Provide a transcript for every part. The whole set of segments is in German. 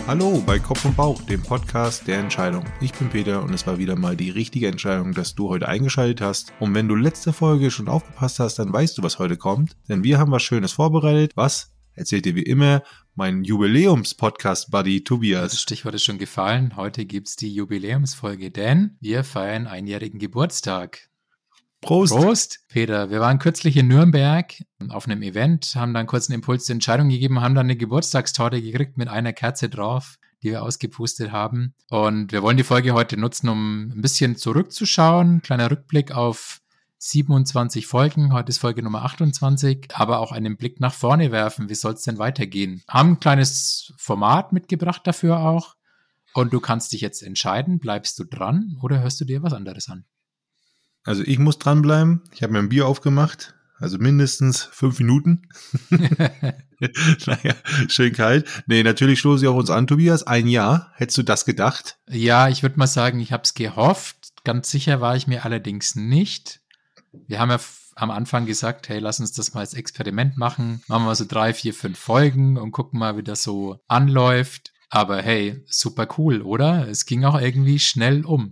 Hallo bei Kopf und Bauch, dem Podcast der Entscheidung. Ich bin Peter und es war wieder mal die richtige Entscheidung, dass du heute eingeschaltet hast. Und wenn du letzte Folge schon aufgepasst hast, dann weißt du, was heute kommt. Denn wir haben was Schönes vorbereitet. Was? Erzählt dir wie immer mein Jubiläums-Podcast-Buddy Tobias. Das Stichwort ist schon gefallen. Heute gibt's die Jubiläumsfolge, denn wir feiern einjährigen Geburtstag. Prost! Prost, Peter. Wir waren kürzlich in Nürnberg auf einem Event, haben dann kurz einen Impuls zur Entscheidung gegeben, haben dann eine Geburtstagstorte gekriegt mit einer Kerze drauf, die wir ausgepustet haben. Und wir wollen die Folge heute nutzen, um ein bisschen zurückzuschauen. Kleiner Rückblick auf 27 Folgen. Heute ist Folge Nummer 28, aber auch einen Blick nach vorne werfen. Wie soll es denn weitergehen? Haben ein kleines Format mitgebracht dafür auch. Und du kannst dich jetzt entscheiden, bleibst du dran oder hörst du dir was anderes an? Also ich muss dranbleiben. Ich habe mir ein Bier aufgemacht. Also mindestens 5 Minuten. Naja, schön kalt. Nee, natürlich stoße ich auch uns an, Tobias. 1 Jahr. Hättest du das gedacht? Ja, ich würde mal sagen, ich habe es gehofft. Ganz sicher war ich mir allerdings nicht. Wir haben ja am Anfang gesagt, hey, lass uns das mal als Experiment machen. Machen wir mal so 3, 4, 5 Folgen und gucken mal, wie das so anläuft. Aber hey, super cool, oder? Es ging auch irgendwie schnell um.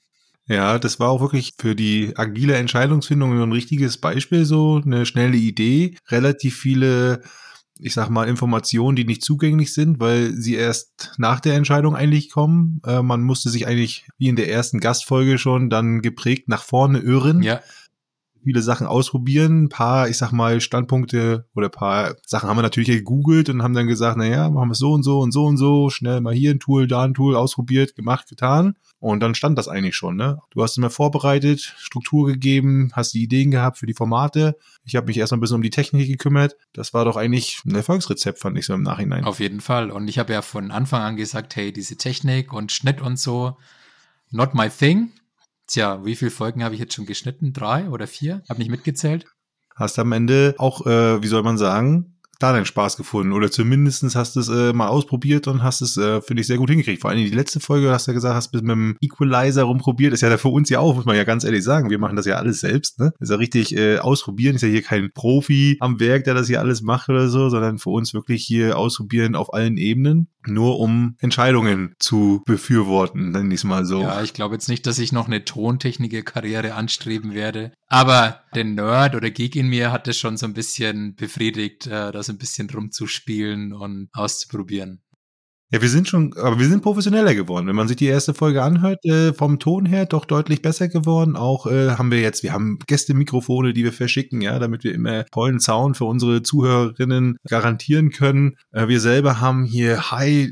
Ja, das war auch wirklich für die agile Entscheidungsfindung ein richtiges Beispiel, so eine schnelle Idee, relativ viele, ich sag mal, Informationen, die nicht zugänglich sind, weil sie erst nach der Entscheidung eigentlich kommen. Man musste sich eigentlich, wie in der ersten Gastfolge schon, dann geprägt nach vorne irren. Ja. Viele Sachen ausprobieren, ein paar, ich sag mal, Standpunkte oder ein paar Sachen haben wir natürlich gegoogelt und haben dann gesagt, naja, machen wir es so und so und so und so, schnell mal hier ein Tool, da ein Tool, ausprobiert, gemacht, getan. Und dann stand das eigentlich schon, ne? Du hast immer vorbereitet, Struktur gegeben, hast die Ideen gehabt für die Formate. Ich habe mich erstmal ein bisschen um die Technik gekümmert. Das war doch eigentlich ein Erfolgsrezept, fand ich so im Nachhinein. Auf jeden Fall. Und ich habe ja von Anfang an gesagt, hey, diese Technik und Schnitt und so, not my thing. Tja, wie viele Folgen habe ich jetzt schon geschnitten? 3 oder 4? Hab nicht mitgezählt. Hast am Ende auch, wie soll man sagen, da deinen Spaß gefunden oder zumindest hast du es mal ausprobiert und hast es, finde ich, sehr gut hingekriegt. Vor allem die letzte Folge, hast du ja gesagt, hast du mit dem Equalizer rumprobiert, ist ja da für uns ja auch, muss man ja ganz ehrlich sagen, wir machen das ja alles selbst, ne? Ist ja richtig ausprobieren, ist ja hier kein Profi am Werk, der das hier alles macht oder so, sondern für uns wirklich hier ausprobieren auf allen Ebenen, nur um Entscheidungen zu befürworten, nenne ich es mal so. Ja, ich glaube jetzt nicht, dass ich noch eine Tontechniker-Karriere anstreben werde, aber der Nerd oder Geek in mir hat es schon so ein bisschen befriedigt, das ein bisschen rumzuspielen und auszuprobieren. Ja, aber wir sind professioneller geworden. Wenn man sich die erste Folge anhört, vom Ton her doch deutlich besser geworden. Auch wir haben Gästemikrofone, die wir verschicken, ja, damit wir immer tollen Sound für unsere Zuhörerinnen garantieren können. Wir selber haben hier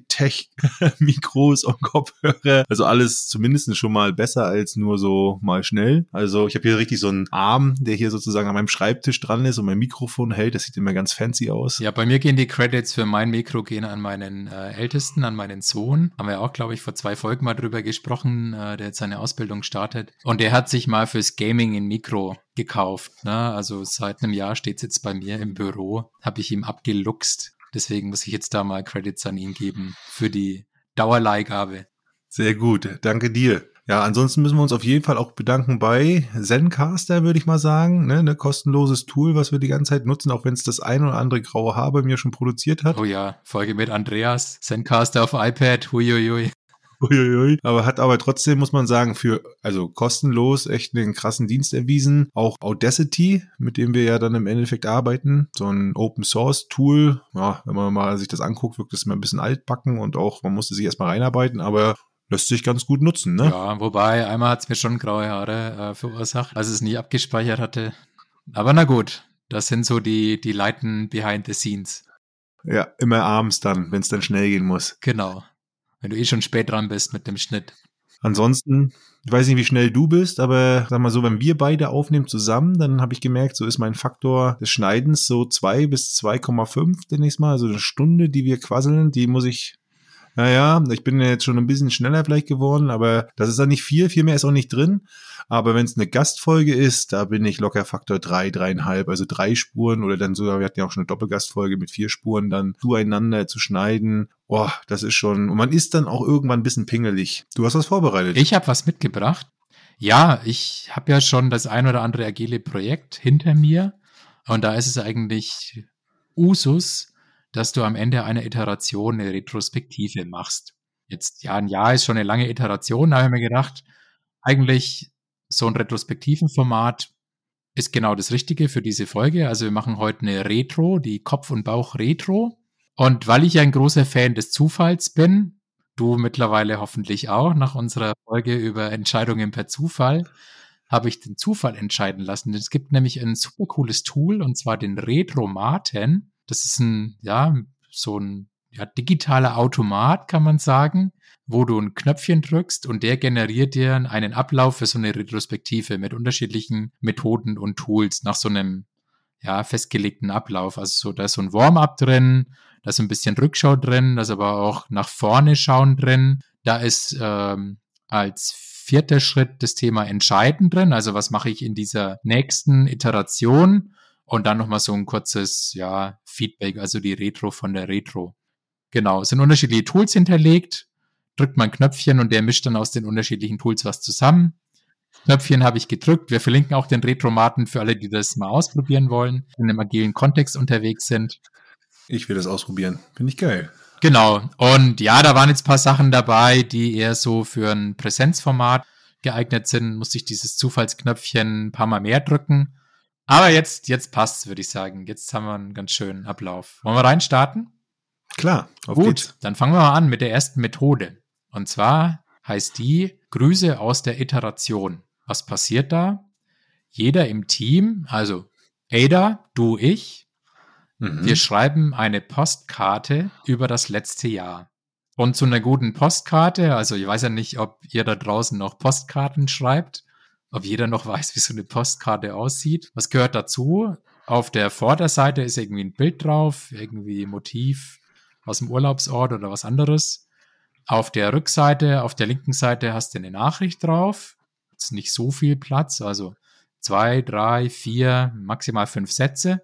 High-Tech-Mikros und Kopfhörer. Also alles zumindest schon mal besser als nur so mal schnell. Also ich habe hier richtig so einen Arm, der hier sozusagen an meinem Schreibtisch dran ist und mein Mikrofon hält. Das sieht immer ganz fancy aus. Ja, bei mir gehen die Credits für mein Mikro gehen an meinen Ältesten, an meinen Sohn. Haben wir auch, glaube ich, vor 2 Folgen mal drüber gesprochen, der jetzt seine Ausbildung startet. Und der hat sich mal fürs Gaming ein Mikro gekauft. Ne? Also seit einem Jahr steht es jetzt bei mir im Büro. Habe ich ihm abgeluchst. Deswegen muss ich jetzt da mal Credits an ihn geben für die Dauerleihgabe. Sehr gut, danke dir. Ja, ansonsten müssen wir uns auf jeden Fall auch bedanken bei Zencastr, würde ich mal sagen. Ne, ein kostenloses Tool, was wir die ganze Zeit nutzen, auch wenn es das ein oder andere graue Haar bei mir schon produziert hat. Oh ja, Folge mit Andreas, Zencastr auf iPad, huiuiui. Uiuiui. Aber trotzdem muss man sagen, also kostenlos echt einen krassen Dienst erwiesen. Auch Audacity, mit dem wir ja dann im Endeffekt arbeiten, so ein Open Source Tool. Ja, wenn man mal sich das anguckt, wirkt das immer ein bisschen altbacken und auch, man musste sich erstmal reinarbeiten, aber lässt sich ganz gut nutzen, ne? Ja, wobei, einmal hat es mir schon graue Haare verursacht, als es nie abgespeichert hatte. Aber na gut, das sind so die Leiten behind the scenes. Ja, immer abends dann, wenn es dann schnell gehen muss. Genau, wenn du schon spät dran bist mit dem Schnitt. Ansonsten, ich weiß nicht, wie schnell du bist, aber sag mal so, wenn wir beide aufnehmen zusammen, dann habe ich gemerkt, so ist mein Faktor des Schneidens so 2 bis 2,5 demnächst mal. Also eine Stunde, die wir quasseln, die muss ich... Naja, ich bin ja jetzt schon ein bisschen schneller vielleicht geworden, aber das ist dann nicht viel mehr ist auch nicht drin. Aber wenn es eine Gastfolge ist, da bin ich locker Faktor 3, 3,5, also 3 Spuren oder dann sogar, wir hatten ja auch schon eine Doppelgastfolge mit 4 Spuren, dann zueinander zu schneiden. Boah, das ist schon, und man ist dann auch irgendwann ein bisschen pingelig. Du hast was vorbereitet. Ich habe was mitgebracht. Ja, ich habe ja schon das ein oder andere agile Projekt hinter mir und da ist es eigentlich Usus, dass du am Ende einer Iteration eine Retrospektive machst. Jetzt, ja, ein Jahr ist schon eine lange Iteration, da habe ich mir gedacht, eigentlich so ein Retrospektivenformat ist genau das Richtige für diese Folge. Also wir machen heute eine Retro, die Kopf- und Bauch-Retro. Und weil ich ein großer Fan des Zufalls bin, du mittlerweile hoffentlich auch, nach unserer Folge über Entscheidungen per Zufall, habe ich den Zufall entscheiden lassen. Es gibt nämlich ein super cooles Tool, und zwar den Retromaten. Das ist so ein digitaler Automat, kann man sagen, wo du ein Knöpfchen drückst und der generiert dir einen Ablauf für so eine Retrospektive mit unterschiedlichen Methoden und Tools nach so einem festgelegten Ablauf. Also so, da ist so ein Warm-up drin, da ist ein bisschen Rückschau drin, da ist aber auch nach vorne schauen drin. Da ist als vierter Schritt das Thema Entscheiden drin. Also was mache ich in dieser nächsten Iteration? Und dann nochmal so ein kurzes Feedback, also die Retro von der Retro. Genau, es sind unterschiedliche Tools hinterlegt. Drückt man ein Knöpfchen und der mischt dann aus den unterschiedlichen Tools was zusammen. Knöpfchen habe ich gedrückt. Wir verlinken auch den Retromaten für alle, die das mal ausprobieren wollen, in einem agilen Kontext unterwegs sind. Ich will das ausprobieren. Finde ich geil. Genau. Und ja, da waren jetzt ein paar Sachen dabei, die eher so für ein Präsenzformat geeignet sind. Musste ich dieses Zufallsknöpfchen ein paar Mal mehr drücken. Aber jetzt passt's, würde ich sagen. Jetzt haben wir einen ganz schönen Ablauf. Wollen wir reinstarten? Klar, auf geht's. Dann fangen wir mal an mit der ersten Methode. Und zwar heißt die Grüße aus der Iteration. Was passiert da? Jeder im Team, also Ada, du, ich, wir schreiben eine Postkarte über das letzte Jahr. Und zu einer guten Postkarte, also ich weiß ja nicht, ob ihr da draußen noch Postkarten schreibt, ob jeder noch weiß, wie so eine Postkarte aussieht. Was gehört dazu? Auf der Vorderseite ist irgendwie ein Bild drauf, irgendwie Motiv aus dem Urlaubsort oder was anderes. Auf der Rückseite, auf der linken Seite hast du eine Nachricht drauf. Ist nicht so viel Platz, also 2, 3, 4, maximal 5 Sätze.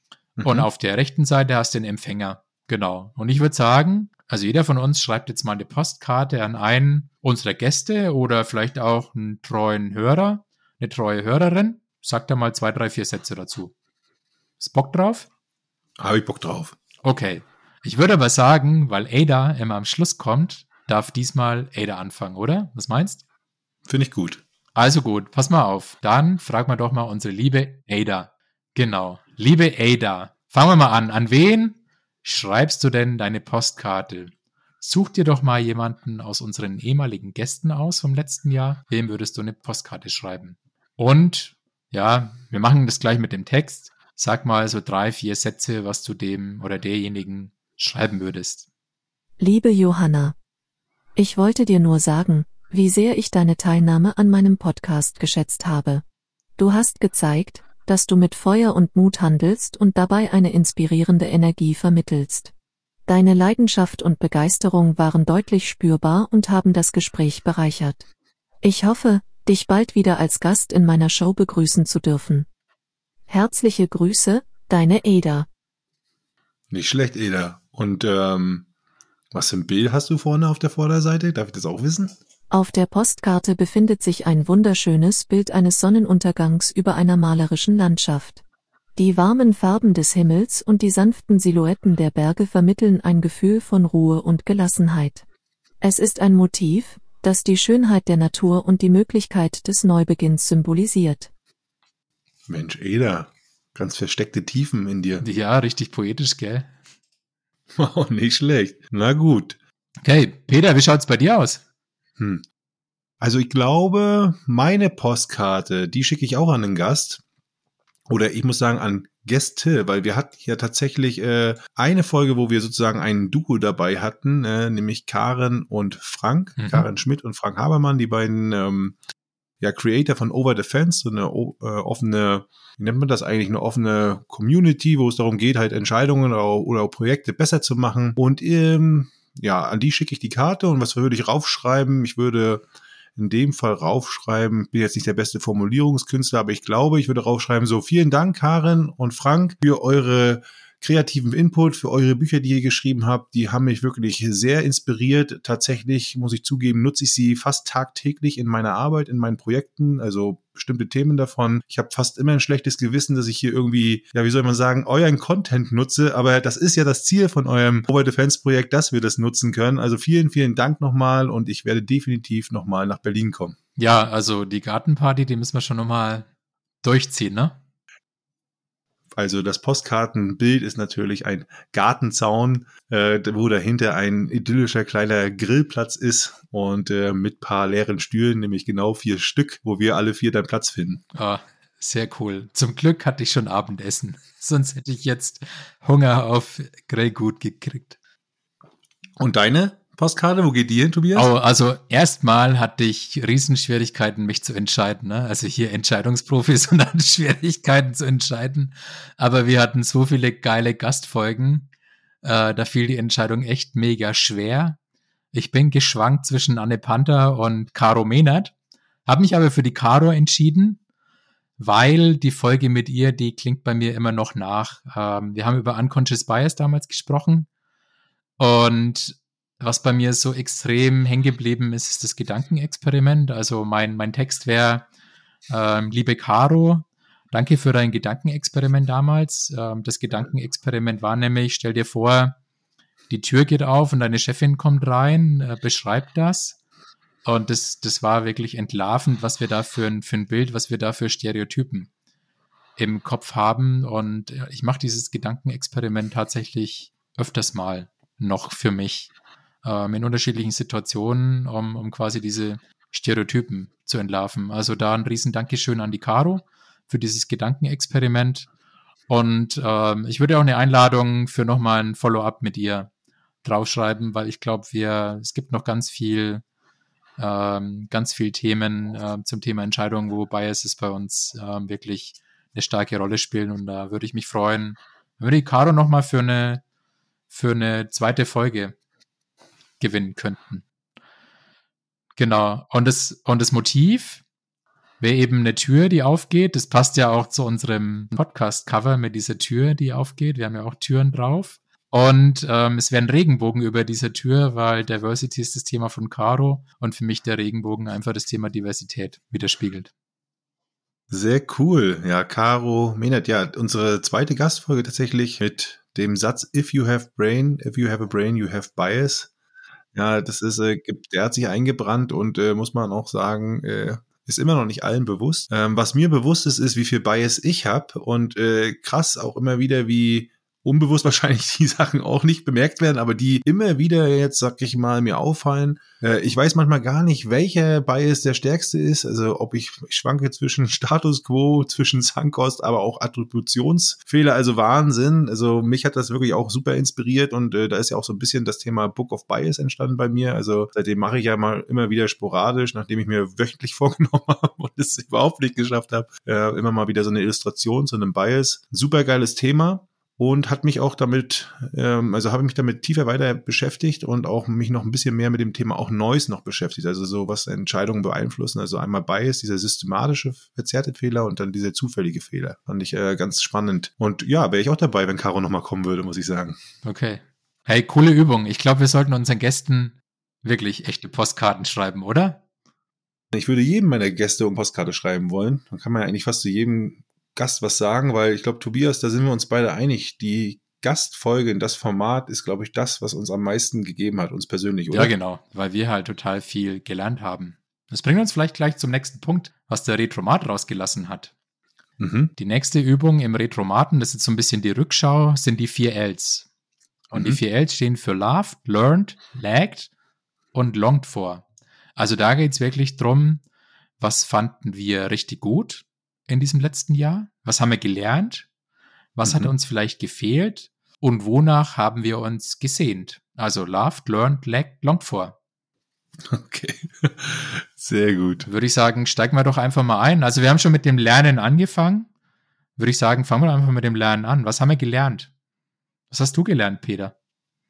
Und auf der rechten Seite hast du den Empfänger. Genau. Und ich würde sagen, also jeder von uns schreibt jetzt mal eine Postkarte an einen unserer Gäste oder vielleicht auch einen treuen Hörer, eine treue Hörerin. Sagt da mal 2, 3, 4 Sätze dazu. Ist Bock drauf? Habe ich Bock drauf. Okay. Ich würde aber sagen, weil Ada immer am Schluss kommt, darf diesmal Ada anfangen, oder? Was meinst? Finde ich gut. Also gut, pass mal auf. Dann fragen wir doch mal unsere liebe Ada. Genau. Liebe Ada, fangen wir mal an. An wen schreibst du denn deine Postkarte? Such dir doch mal jemanden aus unseren ehemaligen Gästen aus vom letzten Jahr. Wem würdest du eine Postkarte schreiben? Und ja, wir machen das gleich mit dem Text. Sag mal so 3, 4 Sätze, was du dem oder derjenigen schreiben würdest. Liebe Johanna, ich wollte dir nur sagen, wie sehr ich deine Teilnahme an meinem Podcast geschätzt habe. Du hast gezeigt, dass du mit Feuer und Mut handelst und dabei eine inspirierende Energie vermittelst. Deine Leidenschaft und Begeisterung waren deutlich spürbar und haben das Gespräch bereichert. Ich hoffe, dich bald wieder als Gast in meiner Show begrüßen zu dürfen. Herzliche Grüße, deine Ada. Nicht schlecht, Ada. Und was für ein Bild hast du vorne auf der Vorderseite? Darf ich das auch wissen? Auf der Postkarte befindet sich ein wunderschönes Bild eines Sonnenuntergangs über einer malerischen Landschaft. Die warmen Farben des Himmels und die sanften Silhouetten der Berge vermitteln ein Gefühl von Ruhe und Gelassenheit. Es ist ein Motiv, das die Schönheit der Natur und die Möglichkeit des Neubeginns symbolisiert. Mensch, Ada, ganz versteckte Tiefen in dir. Ja, richtig poetisch, gell? Wow, nicht schlecht. Na gut. Okay, Peter, wie schaut's bei dir aus? Also ich glaube, meine Postkarte, die schicke ich auch an einen Gast. Oder ich muss sagen an Gäste, weil wir hatten ja tatsächlich eine Folge, wo wir sozusagen ein Duo dabei hatten, nämlich Karen und Frank, Karen Schmidt und Frank Habermann, die beiden Creator von Over the Fence, so eine offene, wie nennt man das eigentlich, eine offene Community, wo es darum geht, halt Entscheidungen oder Projekte besser zu machen. Und an die schicke ich die Karte und was würde ich raufschreiben? Ich würde in dem Fall raufschreiben, bin jetzt nicht der beste Formulierungskünstler, aber ich glaube, ich würde raufschreiben, so vielen Dank, Karen und Frank, für eure kreativen Input, für eure Bücher, die ihr geschrieben habt. Die haben mich wirklich sehr inspiriert. Tatsächlich, muss ich zugeben, nutze ich sie fast tagtäglich in meiner Arbeit, in meinen Projekten, also bestimmte Themen davon. Ich habe fast immer ein schlechtes Gewissen, dass ich hier irgendwie, ja, wie soll man sagen, euren Content nutze, aber das ist ja das Ziel von eurem Over Defense Projekt, dass wir das nutzen können. Also vielen, vielen Dank nochmal und ich werde definitiv nochmal nach Berlin kommen. Ja, also die Gartenparty, die müssen wir schon nochmal durchziehen, ne? Also das Postkartenbild ist natürlich ein Gartenzaun, wo dahinter ein idyllischer kleiner Grillplatz ist und mit paar leeren Stühlen, nämlich genau 4 Stück, wo wir alle 4 dann Platz finden. Ah, sehr cool. Zum Glück hatte ich schon Abendessen. Sonst hätte ich jetzt Hunger auf Grillgut gekriegt. Und deine Postkarte, wo geht die hin, Tobias? Oh, also erstmal hatte ich Riesenschwierigkeiten, mich zu entscheiden. Ne? Also hier Entscheidungsprofis und dann Schwierigkeiten zu entscheiden. Aber wir hatten so viele geile Gastfolgen. Da fiel die Entscheidung echt mega schwer. Ich bin geschwankt zwischen Anne Panther und Caro Mehnert. Habe mich aber für die Caro entschieden, weil die Folge mit ihr, die klingt bei mir immer noch nach. Wir haben über Unconscious Bias damals gesprochen. Und was bei mir so extrem hängen geblieben ist, ist das Gedankenexperiment. Also mein Text wäre, liebe Caro, danke für dein Gedankenexperiment damals. Das Gedankenexperiment war nämlich, stell dir vor, die Tür geht auf und deine Chefin kommt rein, beschreibt das. Und das war wirklich entlarvend, was wir da für ein Bild, was wir da für Stereotypen im Kopf haben. Und ich mache dieses Gedankenexperiment tatsächlich öfters mal noch für mich. In unterschiedlichen Situationen, um quasi diese Stereotypen zu entlarven. Also da ein riesen Dankeschön an die Caro für dieses Gedankenexperiment. Und ich würde auch eine Einladung für nochmal ein Follow-up mit ihr draufschreiben, weil ich glaube, es gibt noch ganz viel Themen zum Thema Entscheidungen, wo Biases bei uns wirklich eine starke Rolle spielen. Und da würde ich mich freuen, wenn wir die Caro nochmal für eine zweite Folge gewinnen könnten. Genau. Und das Motiv wäre eben eine Tür, die aufgeht. Das passt ja auch zu unserem Podcast-Cover mit dieser Tür, die aufgeht. Wir haben ja auch Türen drauf. Und es wäre ein Regenbogen über dieser Tür, weil Diversity ist das Thema von Caro und für mich der Regenbogen einfach das Thema Diversität widerspiegelt. Sehr cool. Ja, Caro Mehnert, ja, unsere zweite Gastfolge tatsächlich mit dem Satz, if you have a brain, you have bias. Ja, das ist, der hat sich eingebrannt und muss man auch sagen, ist immer noch nicht allen bewusst. Was mir bewusst ist, wie viel Bias ich habe und krass auch immer wieder, wie unbewusst wahrscheinlich die Sachen auch nicht bemerkt werden, aber die immer wieder jetzt, sag ich mal, mir auffallen. Ich weiß manchmal gar nicht, welcher Bias der stärkste ist. Also ob ich schwanke zwischen Status Quo, zwischen Sunkost, aber auch Attributionsfehler, also Wahnsinn. Also mich hat das wirklich auch super inspiriert und da ist ja auch so ein bisschen das Thema Book of Bias entstanden bei mir. Also seitdem mache ich ja mal immer wieder sporadisch, nachdem ich mir wöchentlich vorgenommen habe und es überhaupt nicht geschafft habe, immer mal wieder so eine Illustration zu einem Bias. Super geiles Thema. Und hat mich auch damit, habe ich mich damit tiefer weiter beschäftigt und auch mich noch ein bisschen mehr mit dem Thema auch Noise noch beschäftigt. Also so, was Entscheidungen beeinflussen. Also einmal Bias, dieser systematische verzerrte Fehler und dann dieser zufällige Fehler. Fand ich ganz spannend. Und ja, wäre ich auch dabei, wenn Caro nochmal kommen würde, muss ich sagen. Okay. Hey, coole Übung. Ich glaube, wir sollten unseren Gästen wirklich echte Postkarten schreiben, oder? Ich würde jedem meiner Gäste eine Postkarte schreiben wollen. Dann kann man ja eigentlich fast zu jedem Gast was sagen, weil ich glaube, Tobias, da sind wir uns beide einig, die Gastfolge in das Format ist, glaube ich, das, was uns am meisten gegeben hat, uns persönlich, oder? Ja, genau, weil wir halt total viel gelernt haben. Das bringt uns vielleicht gleich zum nächsten Punkt, was der Retromat rausgelassen hat. Mhm. Die nächste Übung im Retromaten, das ist jetzt so ein bisschen die Rückschau, sind die 4 Ls. Und die 4 Ls stehen für Loved, Learned, Lagged und Longed for. Also da geht es wirklich drum, was fanden wir richtig gut in diesem letzten Jahr? Was haben wir gelernt? Was hat uns vielleicht gefehlt? Und wonach haben wir uns gesehnt? Also loved, learned, lagged, longed for. Okay, sehr gut. Würde ich sagen, steigen wir doch einfach mal ein. Also wir haben schon mit dem Lernen angefangen. Würde ich sagen, fangen wir einfach mit dem Lernen an. Was haben wir gelernt? Was hast du gelernt, Peter?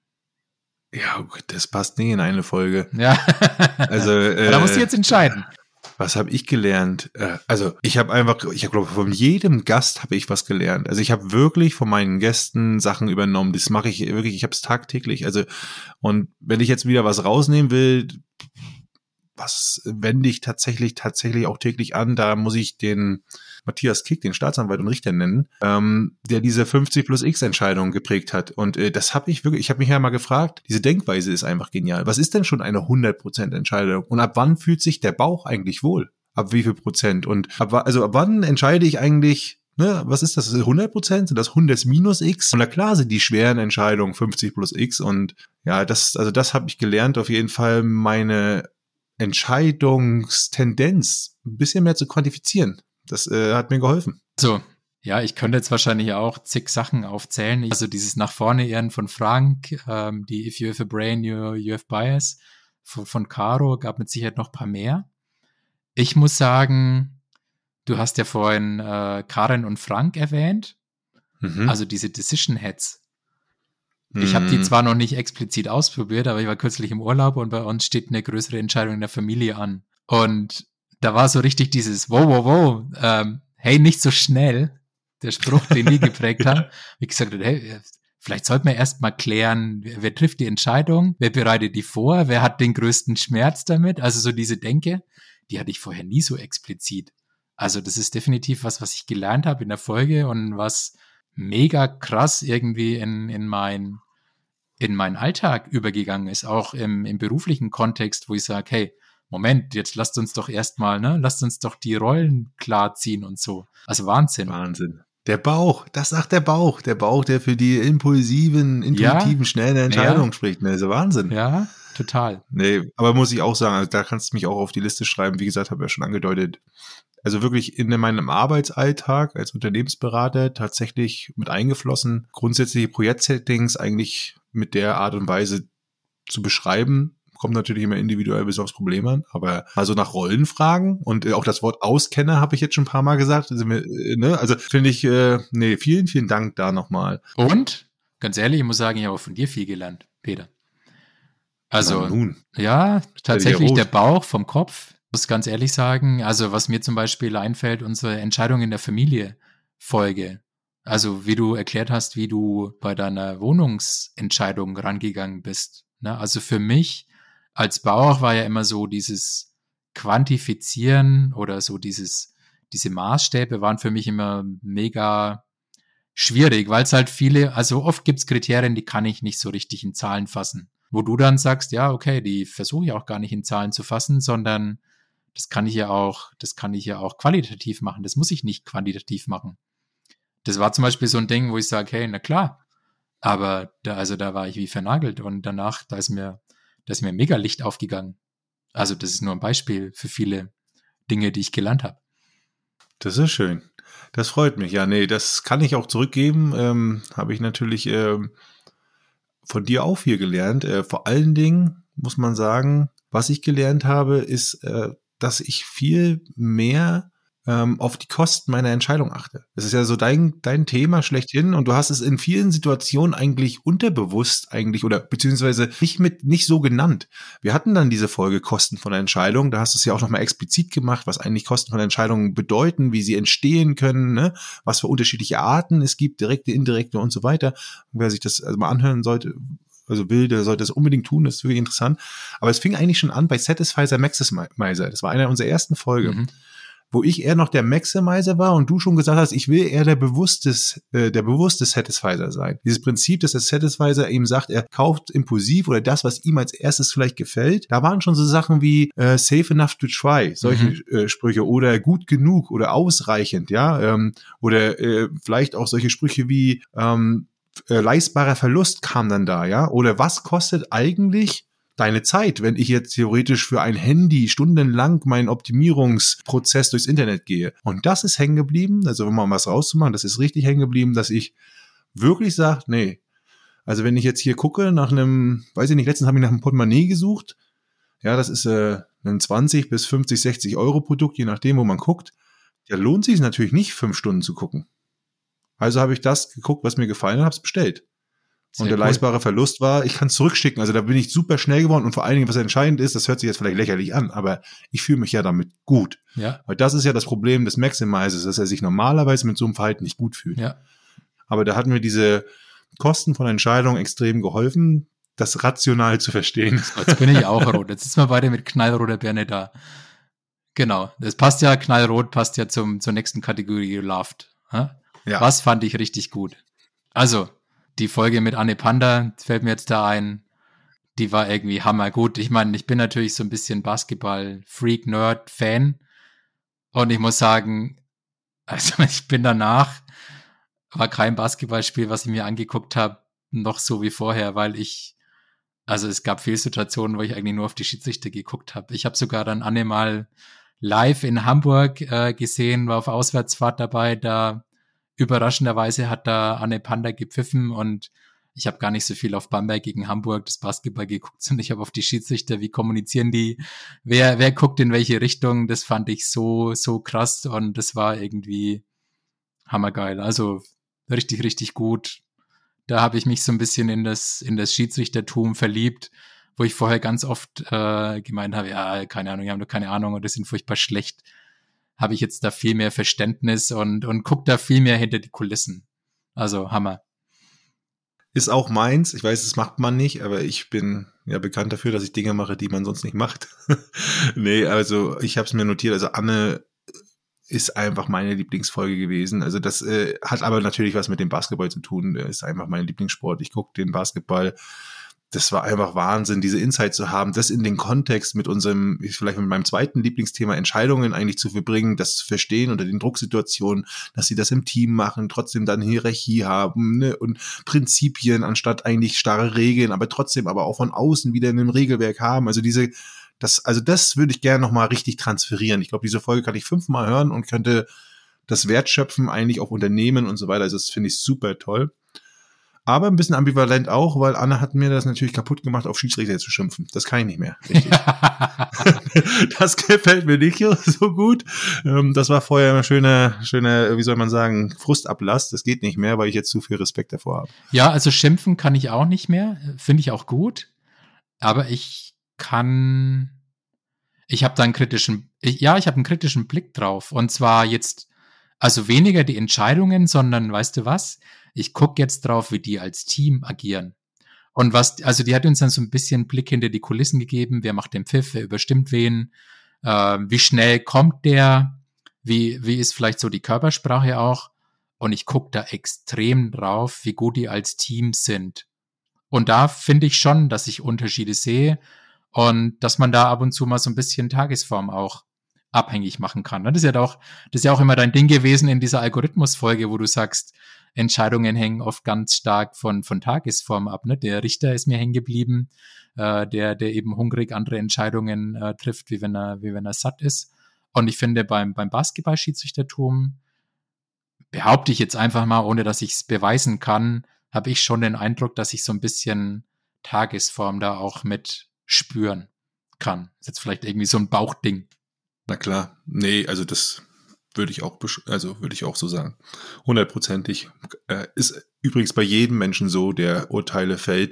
Ja, das passt nicht in eine Folge. Ja, also da musst du jetzt entscheiden. Was habe ich gelernt? Also ich glaube, von jedem Gast habe ich was gelernt. Also ich habe wirklich von meinen Gästen Sachen übernommen. Das mache ich wirklich, ich habe es tagtäglich. Also, und wenn ich jetzt wieder was rausnehmen will, was wende ich tatsächlich auch täglich an, da muss ich den Matthias Kick, den Staatsanwalt und Richter nennen, der diese 50+X-Entscheidung geprägt hat. Und das habe ich wirklich, ich habe mich ja mal gefragt, diese Denkweise ist einfach genial. Was ist denn schon eine 100% Entscheidung? Und ab wann fühlt sich der Bauch eigentlich wohl? Ab wie viel Prozent? Und ab wann entscheide ich eigentlich, ne, was ist das? 100%? Sind das 100 minus X? Und na klar sind die schweren Entscheidungen 50+X. Und ja, das habe ich gelernt, auf jeden Fall meine Entscheidungstendenz ein bisschen mehr zu quantifizieren. Das hat mir geholfen. So, ja, ich könnte jetzt wahrscheinlich auch zig Sachen aufzählen. Also dieses nach vorne ehren von Frank, die If you have a brain, you have bias von Caro, gab mit Sicherheit noch ein paar mehr. Ich muss sagen, du hast ja vorhin Karen und Frank erwähnt, also diese Decision Heads. Ich habe die zwar noch nicht explizit ausprobiert, aber ich war kürzlich im Urlaub und bei uns steht eine größere Entscheidung in der Familie an. Und da war so richtig dieses wow, hey, nicht so schnell, der Spruch, den die geprägt haben. Wie gesagt, hey, vielleicht sollten wir erst mal klären, wer trifft die Entscheidung, wer bereitet die vor, wer hat den größten Schmerz damit. Also so diese Denke, die hatte ich vorher nie so explizit. Also das ist definitiv was ich gelernt habe in der Folge und was mega krass irgendwie in meinen Alltag übergegangen ist, auch im beruflichen Kontext, wo ich sage, hey, Moment, jetzt lasst uns doch erstmal, lasst uns doch die Rollen klar ziehen und so. Also Wahnsinn. Der Bauch, das sagt der Bauch, der für die impulsiven, intuitiven, schnellen Entscheidungen spricht. Ne, also Wahnsinn. Ja, total. Nee, aber muss ich auch sagen, also da kannst du mich auch auf die Liste schreiben. Wie gesagt, habe ich ja schon angedeutet. Also wirklich in meinem Arbeitsalltag als Unternehmensberater tatsächlich mit eingeflossen, grundsätzliche Projektsettings eigentlich mit der Art und Weise zu beschreiben. Kommt natürlich immer individuell bis aufs Problem an, aber also nach Rollenfragen und auch das Wort Auskenner habe ich jetzt schon ein paar Mal gesagt. Also finde ich, vielen, vielen Dank da nochmal. Und, ganz ehrlich, ich muss sagen, ich habe auch von dir viel gelernt, Peter. Also, nun. Ja, tatsächlich der Bauch vom Kopf. Muss ganz ehrlich sagen, also was mir zum Beispiel einfällt, unsere Entscheidung in der Familie-Folge. Also wie du erklärt hast, wie du bei deiner Wohnungsentscheidung rangegangen bist. Ne? Also für mich als Bauch war ja immer so dieses Quantifizieren oder so diese Maßstäbe waren für mich immer mega schwierig, weil es halt also oft gibt es Kriterien, die kann ich nicht so richtig in Zahlen fassen. Wo du dann sagst, ja, okay, die versuche ich auch gar nicht in Zahlen zu fassen, sondern das kann ich ja auch qualitativ machen. Das muss ich nicht quantitativ machen. Das war zum Beispiel so ein Ding, wo ich sage, hey, na klar. Aber da war ich wie vernagelt und danach, da ist mir mega Licht aufgegangen. Also das ist nur ein Beispiel für viele Dinge, die ich gelernt habe. Das ist schön. Das freut mich. Ja, nee, das kann ich auch zurückgeben. Habe ich natürlich von dir auch viel gelernt. Vor allen Dingen muss man sagen, was ich gelernt habe, ist, dass ich viel mehr auf die Kosten meiner Entscheidung achte. Das ist ja so dein Thema schlechthin und du hast es in vielen Situationen eigentlich unterbewusst oder beziehungsweise nicht so genannt. Wir hatten dann diese Folge Kosten von der Entscheidung, da hast du es ja auch nochmal explizit gemacht, was eigentlich Kosten von der Entscheidung bedeuten, wie sie entstehen können, ne? Was für unterschiedliche Arten es gibt, direkte, indirekte und so weiter. Und wer sich das also mal anhören sollte, der sollte das unbedingt tun, das ist wirklich interessant. Aber es fing eigentlich schon an bei Satisfizer Maximizer. Das war einer unserer ersten Folgen, wo ich eher noch der Maximizer war und du schon gesagt hast, ich will eher der bewusste Satisfizer sein. Dieses Prinzip, dass der Satisfizer eben sagt, er kauft impulsiv oder das, was ihm als erstes vielleicht gefällt. Da waren schon so Sachen wie safe enough to try, solche Sprüche oder gut genug oder ausreichend, ja, oder vielleicht auch solche Sprüche wie leistbarer Verlust kam dann da, ja? Oder was kostet eigentlich deine Zeit, wenn ich jetzt theoretisch für ein Handy stundenlang meinen Optimierungsprozess durchs Internet gehe? Und das ist hängen geblieben, also wenn man was rauszumachen, das ist richtig hängen geblieben, dass ich wirklich sage, nee, also wenn ich jetzt hier gucke nach einem, weiß ich nicht, letztens habe ich nach einem Portemonnaie gesucht, ja, das ist ein 20 bis 50, 60 Euro Produkt, je nachdem, wo man guckt, ja, lohnt sich natürlich nicht, 5 Stunden zu gucken. Also habe ich das geguckt, was mir gefallen hat, habe es bestellt. Und der leistbare Verlust war, ich kann es zurückschicken. Also da bin ich super schnell geworden. Und vor allen Dingen, was entscheidend ist, das hört sich jetzt vielleicht lächerlich an, aber ich fühle mich ja damit gut. Ja. Weil das ist ja das Problem des Maximizers, dass er sich normalerweise mit so einem Verhalten nicht gut fühlt. Ja. Aber da hatten mir diese Kosten von Entscheidungen extrem geholfen, das rational zu verstehen. Jetzt bin ich auch rot. Jetzt sitzen wir beide mit knallroter Birne da. Genau. Das passt ja, knallrot passt ja zur nächsten Kategorie Loved. Ja? Was fand ich richtig gut? Also, die Folge mit Anne Panda fällt mir jetzt da ein. Die war irgendwie hammergut. Ich meine, ich bin natürlich so ein bisschen Basketball-Freak, Nerd, Fan. Und ich muss sagen, also ich bin danach, war kein Basketballspiel, was ich mir angeguckt habe, noch so wie vorher, weil also es gab viele Situationen, wo ich eigentlich nur auf die Schiedsrichter geguckt habe. Ich habe sogar dann Anne mal live in Hamburg gesehen, war auf Auswärtsfahrt dabei, da überraschenderweise hat da Anne Panda gepfiffen und ich habe gar nicht so viel auf Bamberg gegen Hamburg das Basketball geguckt, sondern ich habe auf die Schiedsrichter, wie kommunizieren die, wer guckt in welche Richtung, das fand ich so krass und das war irgendwie hammergeil, also richtig, richtig gut. Da habe ich mich so ein bisschen in das Schiedsrichtertum verliebt, wo ich vorher ganz oft gemeint habe, ja, keine Ahnung, wir haben doch keine Ahnung und das sind furchtbar schlecht. Habe ich jetzt da viel mehr Verständnis und guck da viel mehr hinter die Kulissen. Also Hammer. Ist auch meins. Ich weiß, das macht man nicht, aber ich bin ja bekannt dafür, dass ich Dinge mache, die man sonst nicht macht. Nee, also ich habe es mir notiert. Also Anne ist einfach meine Lieblingsfolge gewesen. Also das hat aber natürlich was mit dem Basketball zu tun. Ist einfach mein Lieblingssport. Ich gucke den Basketball. Das war einfach Wahnsinn, diese Insight zu haben, das in den Kontext mit vielleicht mit meinem zweiten Lieblingsthema Entscheidungen eigentlich zu verbringen, das zu verstehen unter den Drucksituationen, dass sie das im Team machen, trotzdem dann Hierarchie haben, ne, und Prinzipien anstatt eigentlich starre Regeln, aber trotzdem aber auch von außen wieder in einem Regelwerk haben. Also das würde ich gerne nochmal richtig transferieren. Ich glaube, diese Folge kann ich 5-mal hören und könnte das wertschöpfen eigentlich auf Unternehmen und so weiter. Also das finde ich super toll. Aber ein bisschen ambivalent auch, weil Anne hat mir das natürlich kaputt gemacht, auf Schiedsrichter zu schimpfen. Das kann ich nicht mehr. Richtig. Das gefällt mir nicht so gut. Das war vorher eine schöne, wie soll man sagen, Frustablass. Das geht nicht mehr, weil ich jetzt zu viel Respekt davor habe. Ja, also schimpfen kann ich auch nicht mehr. Finde ich auch gut. Aber ich habe da einen kritischen Blick drauf. Und zwar jetzt, also weniger die Entscheidungen, sondern weißt du was? Ich gucke jetzt drauf, wie die als Team agieren. Und also die hat uns dann so ein bisschen Blick hinter die Kulissen gegeben. Wer macht den Pfiff? Wer überstimmt wen? Wie schnell kommt der? Wie ist vielleicht so die Körpersprache auch? Und ich gucke da extrem drauf, wie gut die als Team sind. Und da finde ich schon, dass ich Unterschiede sehe und dass man da ab und zu mal so ein bisschen Tagesform auch abhängig machen kann. Das ist ja auch immer dein Ding gewesen in dieser Algorithmusfolge, wo du sagst, Entscheidungen hängen oft ganz stark von Tagesform ab. Ne? Der Richter ist mir hängen geblieben, der eben hungrig andere Entscheidungen trifft, wie wenn er satt ist. Und ich finde, beim Basketball-Schiedsrichtertum, behaupte ich jetzt einfach mal, ohne dass ich es beweisen kann, habe ich schon den Eindruck, dass ich so ein bisschen Tagesform da auch mit spüren kann. Ist jetzt vielleicht irgendwie so ein Bauchding. Na klar, nee, also das würde ich auch so sagen. 100%. Ist übrigens bei jedem Menschen so, der Urteile fällt,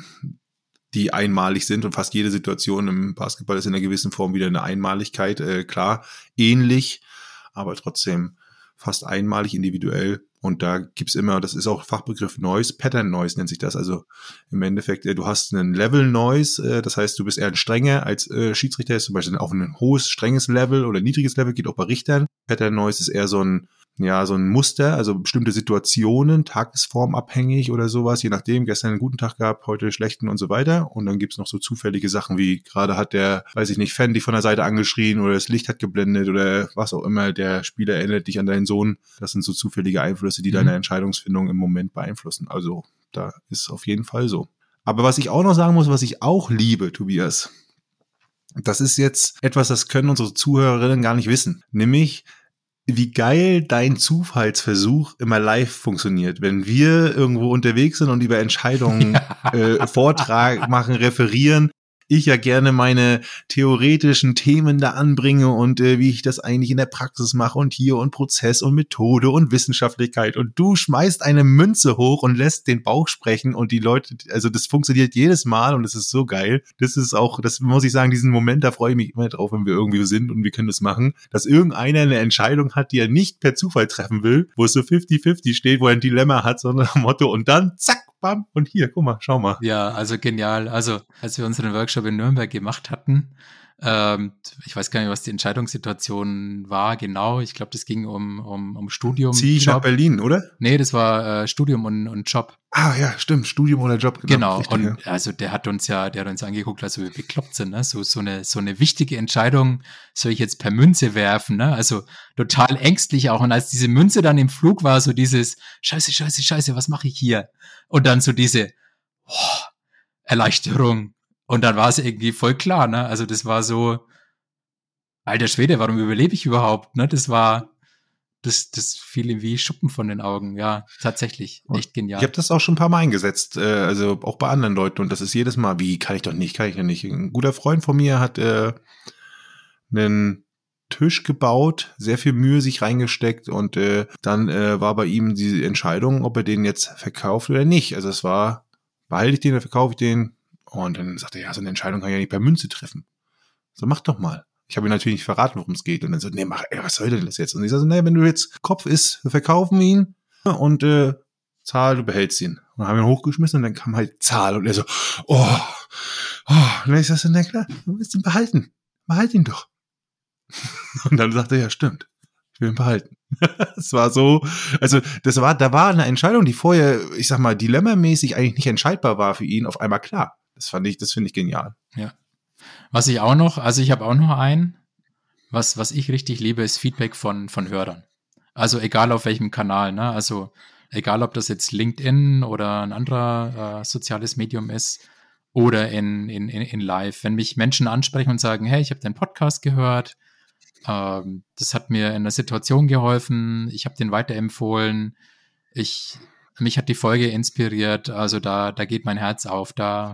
die einmalig sind und fast jede Situation im Basketball ist in einer gewissen Form wieder eine Einmaligkeit. Klar, ähnlich, aber trotzdem fast einmalig, individuell. Und da gibt's immer, das ist auch Fachbegriff Noise, Pattern Noise nennt sich das. Also im Endeffekt, du hast einen Level Noise, das heißt, du bist eher ein strenger als Schiedsrichter, ist zum Beispiel auch ein hohes, strenges Level oder niedriges Level, geht auch bei Richtern. Pattern Noise ist eher so ein Muster, also bestimmte Situationen, tagesformabhängig oder sowas, je nachdem, gestern einen guten Tag gehabt, heute einen schlechten und so weiter. Und dann gibt's noch so zufällige Sachen wie, gerade hat der, weiß ich nicht, Fan dich von der Seite angeschrien oder das Licht hat geblendet oder was auch immer, der Spieler erinnert dich an deinen Sohn. Das sind so zufällige Einflüsse, die deine Entscheidungsfindung im Moment beeinflussen. Also da ist auf jeden Fall so. Aber was ich auch noch sagen muss, was ich auch liebe, Tobias, das ist jetzt etwas, das können unsere Zuhörerinnen gar nicht wissen, nämlich wie geil dein Zufallsversuch immer live funktioniert. Wenn wir irgendwo unterwegs sind und über Entscheidungen Vortrag machen, referieren, ich ja gerne meine theoretischen Themen da anbringe und wie ich das eigentlich in der Praxis mache und hier und Prozess und Methode und Wissenschaftlichkeit und du schmeißt eine Münze hoch und lässt den Bauch sprechen und die Leute, also das funktioniert jedes Mal und es ist so geil. Das ist auch, das muss ich sagen, diesen Moment, da freue ich mich immer drauf, wenn wir irgendwie sind und wir können das machen, dass irgendeiner eine Entscheidung hat, die er nicht per Zufall treffen will, wo es so 50-50 steht, wo er ein Dilemma hat, sondern Motto und dann zack, bam, und hier, guck mal, schau mal. Ja, also genial. Also als wir unseren Workshop in Nürnberg gemacht hatten, ich weiß gar nicht, was die Entscheidungssituation war genau. Ich glaube, das ging um Studium. Zieh ich nach Berlin, oder? Nee, das war Studium und Job. Ah ja, stimmt, Studium oder Job. Genau. Richtig, und ja. also der hat uns angeguckt, als wir bekloppt sind, ne? So eine wichtige Entscheidung, soll ich jetzt per Münze werfen, ne? Also total ängstlich auch. Und als diese Münze dann im Flug war, so dieses Scheiße, was mache ich hier? Und dann so diese Erleichterung. Und dann war es irgendwie voll klar, ne? Also das war so, alter Schwede, warum überlebe ich überhaupt, ne? Das fiel ihm wie Schuppen von den Augen. Ja, tatsächlich. Echt genial. Ich habe das auch schon ein paar Mal eingesetzt, also auch bei anderen Leuten. Und das ist jedes Mal, kann ich doch nicht. Ein guter Freund von mir hat einen Tisch gebaut, sehr viel Mühe sich reingesteckt und dann war bei ihm die Entscheidung, ob er den jetzt verkauft oder nicht. Also es war, behalte ich den oder verkaufe ich den? Und dann sagte er, ja, so eine Entscheidung kann ich ja nicht per Münze treffen. So, mach doch mal. Ich habe ihm natürlich nicht verraten, worum es geht. Und dann so, nee, was soll denn das jetzt? Und ich sage so, nee, wenn du jetzt Kopf ist, wir verkaufen ihn und Zahl, du behältst ihn. Und dann haben wir ihn hochgeschmissen und dann kam halt Zahl. Und er so, oh. Und dann ich so, na klar, du willst ihn behalten. Behalt ihn doch. Und dann sagte er, ja, stimmt. Ich will ihn behalten. Es war so, also da war eine Entscheidung, die vorher, ich sag mal, dilemmamäßig eigentlich nicht entscheidbar war für ihn, auf einmal klar. Das finde ich genial. Ja. Was ich auch noch, also ich habe auch noch einen, was ich richtig liebe, ist Feedback von Hörern. Also egal auf welchem Kanal, ne? Also egal, ob das jetzt LinkedIn oder ein anderer soziales Medium ist oder in Live. Wenn mich Menschen ansprechen und sagen, hey, ich habe deinen Podcast gehört, das hat mir in einer Situation geholfen, ich habe den weiterempfohlen, mich hat die Folge inspiriert, also da geht mein Herz auf, da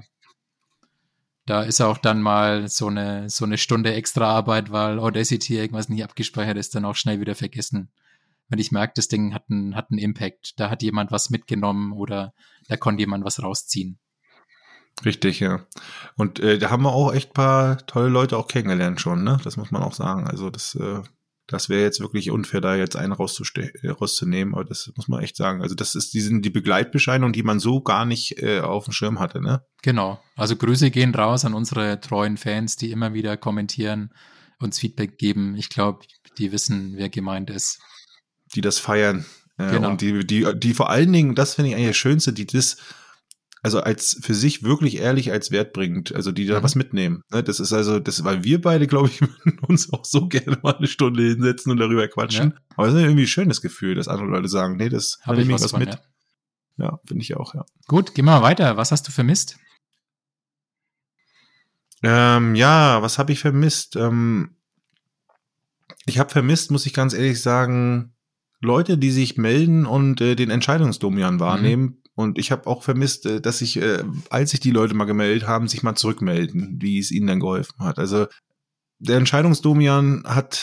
ist auch dann mal so eine Stunde extra Arbeit, weil Audacity irgendwas nicht abgespeichert ist, dann auch schnell wieder vergessen. Wenn ich merke, das Ding hat einen Impact, da hat jemand was mitgenommen oder da konnte jemand was rausziehen. Richtig, ja. Und da haben wir auch echt ein paar tolle Leute auch kennengelernt schon, ne? Das muss man auch sagen. Also das wäre jetzt wirklich unfair, da jetzt einen rauszunehmen, aber das muss man echt sagen. Also die sind die Begleitbescheinigungen, die man so gar nicht auf dem Schirm hatte, ne? Genau. Also Grüße gehen raus an unsere treuen Fans, die immer wieder kommentieren, uns Feedback geben. Ich glaube, die wissen, wer gemeint ist. Die das feiern. Genau. Und die vor allen Dingen, das finde ich eigentlich das Schönste, die das also als für sich wirklich ehrlich als Wert bringt, also die da was mitnehmen. Das ist weil wir beide, glaube ich, uns auch so gerne mal eine Stunde hinsetzen und darüber quatschen. Ja. Aber es ist irgendwie ein schönes Gefühl, dass andere Leute sagen, nee, das habe ich was mit. Ja, finde ich auch, ja. Gut, gehen wir mal weiter. Was hast du vermisst? Was habe ich vermisst? Ich habe vermisst, muss ich ganz ehrlich sagen, Leute, die sich melden und den Entscheidungsdomian wahrnehmen. Und ich habe auch vermisst, dass als sich die Leute mal gemeldet haben, sich mal zurückmelden, wie es ihnen dann geholfen hat. Also der Entscheidungsdomian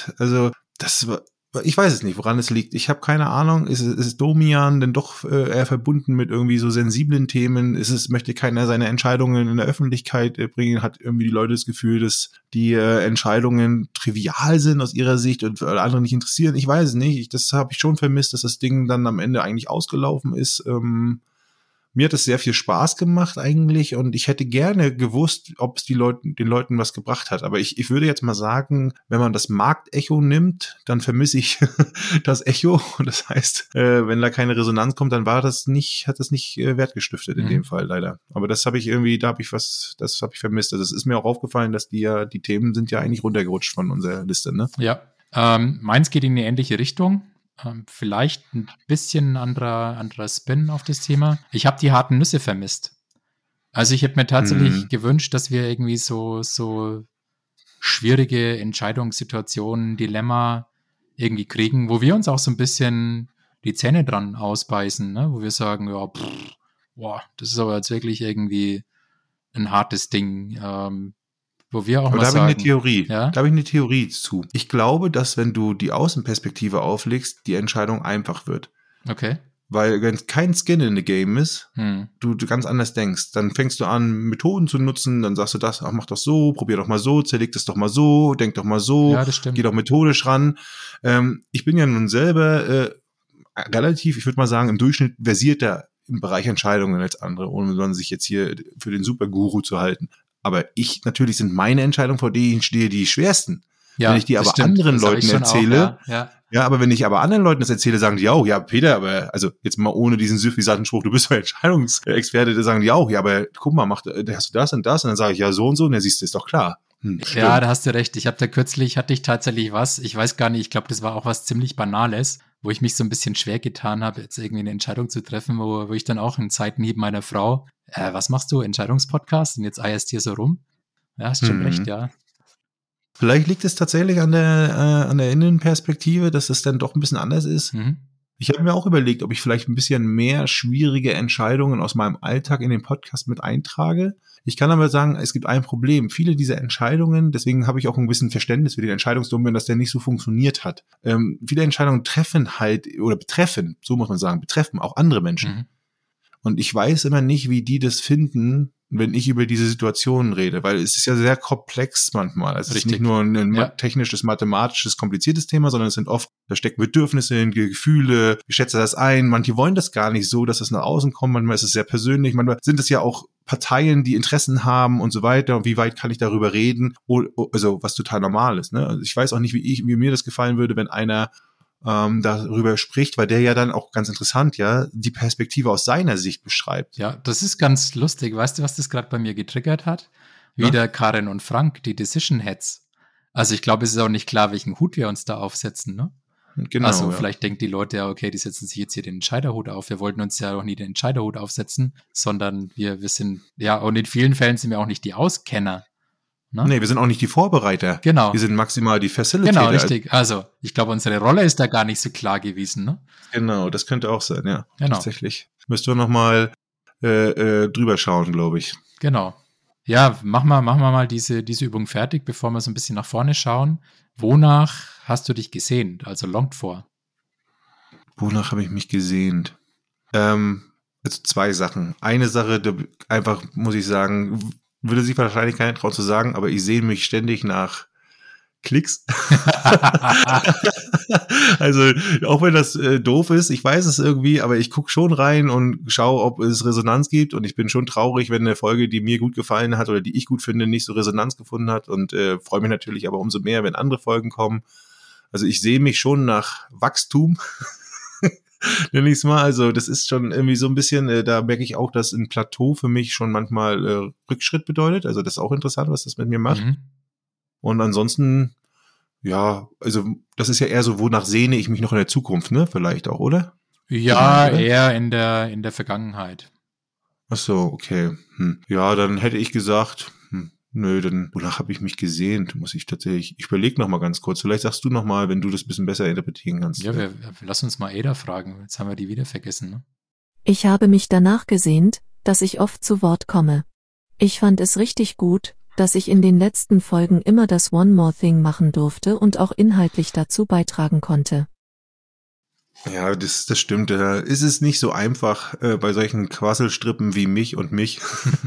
ich weiß es nicht, woran es liegt. Ich habe keine Ahnung. Ist Domian denn doch eher verbunden mit irgendwie so sensiblen Themen? Möchte keiner seine Entscheidungen in der Öffentlichkeit bringen? Hat irgendwie die Leute das Gefühl, dass die Entscheidungen trivial sind aus ihrer Sicht und für andere nicht interessieren? Ich weiß es nicht. Das habe ich schon vermisst, dass das Ding dann am Ende eigentlich ausgelaufen ist. Mir hat es sehr viel Spaß gemacht eigentlich und ich hätte gerne gewusst, ob es den Leuten was gebracht hat. Aber ich würde jetzt mal sagen, wenn man das Marktecho nimmt, dann vermisse ich das Echo. Das heißt, wenn da keine Resonanz kommt, dann hat das nicht Wert gestiftet in dem Fall leider. Aber das habe ich vermisst. Also es ist mir auch aufgefallen, dass die Themen sind ja eigentlich runtergerutscht von unserer Liste, ne? Ja, meins geht in eine ähnliche Richtung. Vielleicht ein bisschen anderer Spin auf das Thema. Ich habe die harten Nüsse vermisst. Also ich hätte mir tatsächlich gewünscht, dass wir irgendwie so schwierige Entscheidungssituationen, Dilemma irgendwie kriegen, wo wir uns auch so ein bisschen die Zähne dran ausbeißen, ne? Wo wir sagen, ja, das ist aber jetzt wirklich irgendwie ein hartes Ding. wo wir auch Aber mal da habe ich sagen. eine Theorie. Ja? Da habe ich eine Theorie zu. Ich glaube, dass wenn du die Außenperspektive auflegst, die Entscheidung einfach wird. Okay. Weil wenn kein Skin in the Game ist, Hm. du ganz anders denkst. Dann fängst du an, Methoden zu nutzen, dann sagst du das, ach, mach das so, probier doch mal so, zerleg das doch mal so, denk doch mal so, Ja, das stimmt. geh doch methodisch ran. Ich bin ja nun selber relativ, ich würde mal sagen, im Durchschnitt versierter im Bereich Entscheidungen als andere, ohne sich jetzt hier für den Superguru zu halten. Aber natürlich sind meine Entscheidungen, vor denen ich stehe, die schwersten. Ja, wenn ich die das aber stimmt. anderen Das hab Leuten ich schon erzähle, auch, ja. ja, aber wenn ich aber anderen Leuten das erzähle, sagen die auch, ja, Peter, aber, also jetzt mal ohne diesen süffisanten Spruch, du bist doch Entscheidungsexperte, da sagen die auch, ja, aber guck mal, hast du das und das? Und dann sage ich, ja, so und so, und dann siehst du, ist doch klar. Ja, da hast du recht. Hatte ich tatsächlich was, ich weiß gar nicht, ich glaube, das war auch was ziemlich Banales, wo ich mich so ein bisschen schwer getan habe, jetzt irgendwie eine Entscheidung zu treffen, wo ich dann auch in Zeiten neben meiner Frau, was machst du, Entscheidungspodcast? Und jetzt eierst hier so rum? Ja, hast schon recht, ja. Vielleicht liegt es tatsächlich an der Innenperspektive, dass es dann doch ein bisschen anders ist. Mhm. Ich habe mir auch überlegt, ob ich vielleicht ein bisschen mehr schwierige Entscheidungen aus meinem Alltag in den Podcast mit eintrage. Ich kann aber sagen, es gibt ein Problem. Viele dieser Entscheidungen, deswegen habe ich auch ein bisschen Verständnis für den Entscheidungsdummen, dass der nicht so funktioniert hat. Viele Entscheidungen betreffen auch andere Menschen. Mhm. Und ich weiß immer nicht, wie die das finden, wenn ich über diese Situationen rede, weil es ist ja sehr komplex manchmal. Also es ist nicht nur ein technisches, mathematisches, kompliziertes Thema, sondern es sind oft, da stecken Bedürfnisse, Gefühle, ich schätze das ein, manche wollen das gar nicht so, dass es nach außen kommt, manchmal ist es sehr persönlich, manchmal sind es ja auch Parteien, die Interessen haben und so weiter und wie weit kann ich darüber reden, also was total normal ist. Ne? Also ich weiß auch nicht, wie mir das gefallen würde, wenn einer darüber spricht, weil der ja dann auch ganz interessant, ja, die Perspektive aus seiner Sicht beschreibt. Ja, das ist ganz lustig. Weißt du, was das gerade bei mir getriggert hat? Wieder Karin und Frank, die Decision Heads. Also ich glaube, es ist auch nicht klar, welchen Hut wir uns da aufsetzen, ne? Genau, also vielleicht denken die Leute ja, okay, die setzen sich jetzt hier den Entscheiderhut auf. Wir wollten uns ja auch nie den Entscheiderhut aufsetzen, sondern wir sind, ja, und in vielen Fällen sind wir auch nicht die Auskenner. Ne? Nee, wir sind auch nicht die Vorbereiter. Genau. Wir sind maximal die Facilitator. Genau, richtig. Also, ich glaube, unsere Rolle ist da gar nicht so klar gewesen, ne? Genau, das könnte auch sein, ja. Genau. Tatsächlich. Müssten wir nochmal drüber schauen, glaube ich. Genau. Ja, machen wir mal diese Übung fertig, bevor wir so ein bisschen nach vorne schauen. Wonach hast du dich gesehnt? Also longt vor. Wonach habe ich mich gesehnt? Also 2 Sachen. Eine Sache, einfach, muss ich sagen, würde sich wahrscheinlich keiner trauen zu sagen, aber ich sehe mich ständig nach Klicks. Also, auch wenn das doof ist, ich weiß es irgendwie, aber ich gucke schon rein und schaue, ob es Resonanz gibt und ich bin schon traurig, wenn eine Folge, die mir gut gefallen hat oder die ich gut finde, nicht so Resonanz gefunden hat und freue mich natürlich aber umso mehr, wenn andere Folgen kommen. Also ich sehe mich schon nach Wachstum, nenne ich es mal. Also das ist schon irgendwie so ein bisschen, da merke ich auch, dass ein Plateau für mich schon manchmal Rückschritt bedeutet. Also das ist auch interessant, was das mit mir macht. Mhm. Und ansonsten, ja, also das ist ja eher so, wonach sehne ich mich noch in der Zukunft, ne? Vielleicht auch, oder? Ja, oder? eher in der Vergangenheit. Ach so, okay. Ja, dann hätte ich gesagt, nö, dann wonach habe ich mich gesehnt? Muss ich tatsächlich, ich überlege noch mal ganz kurz. Vielleicht sagst du noch mal, wenn du das ein bisschen besser interpretieren kannst. Ja, lass uns mal Ada fragen. Jetzt haben wir die wieder vergessen, ne? Ich habe mich danach gesehnt, dass ich oft zu Wort komme. Ich fand es richtig gut, dass ich in den letzten Folgen immer das One More Thing machen durfte und auch inhaltlich dazu beitragen konnte. Ja, das stimmt. Da ist es nicht so einfach bei solchen Quasselstrippen wie mich und mich.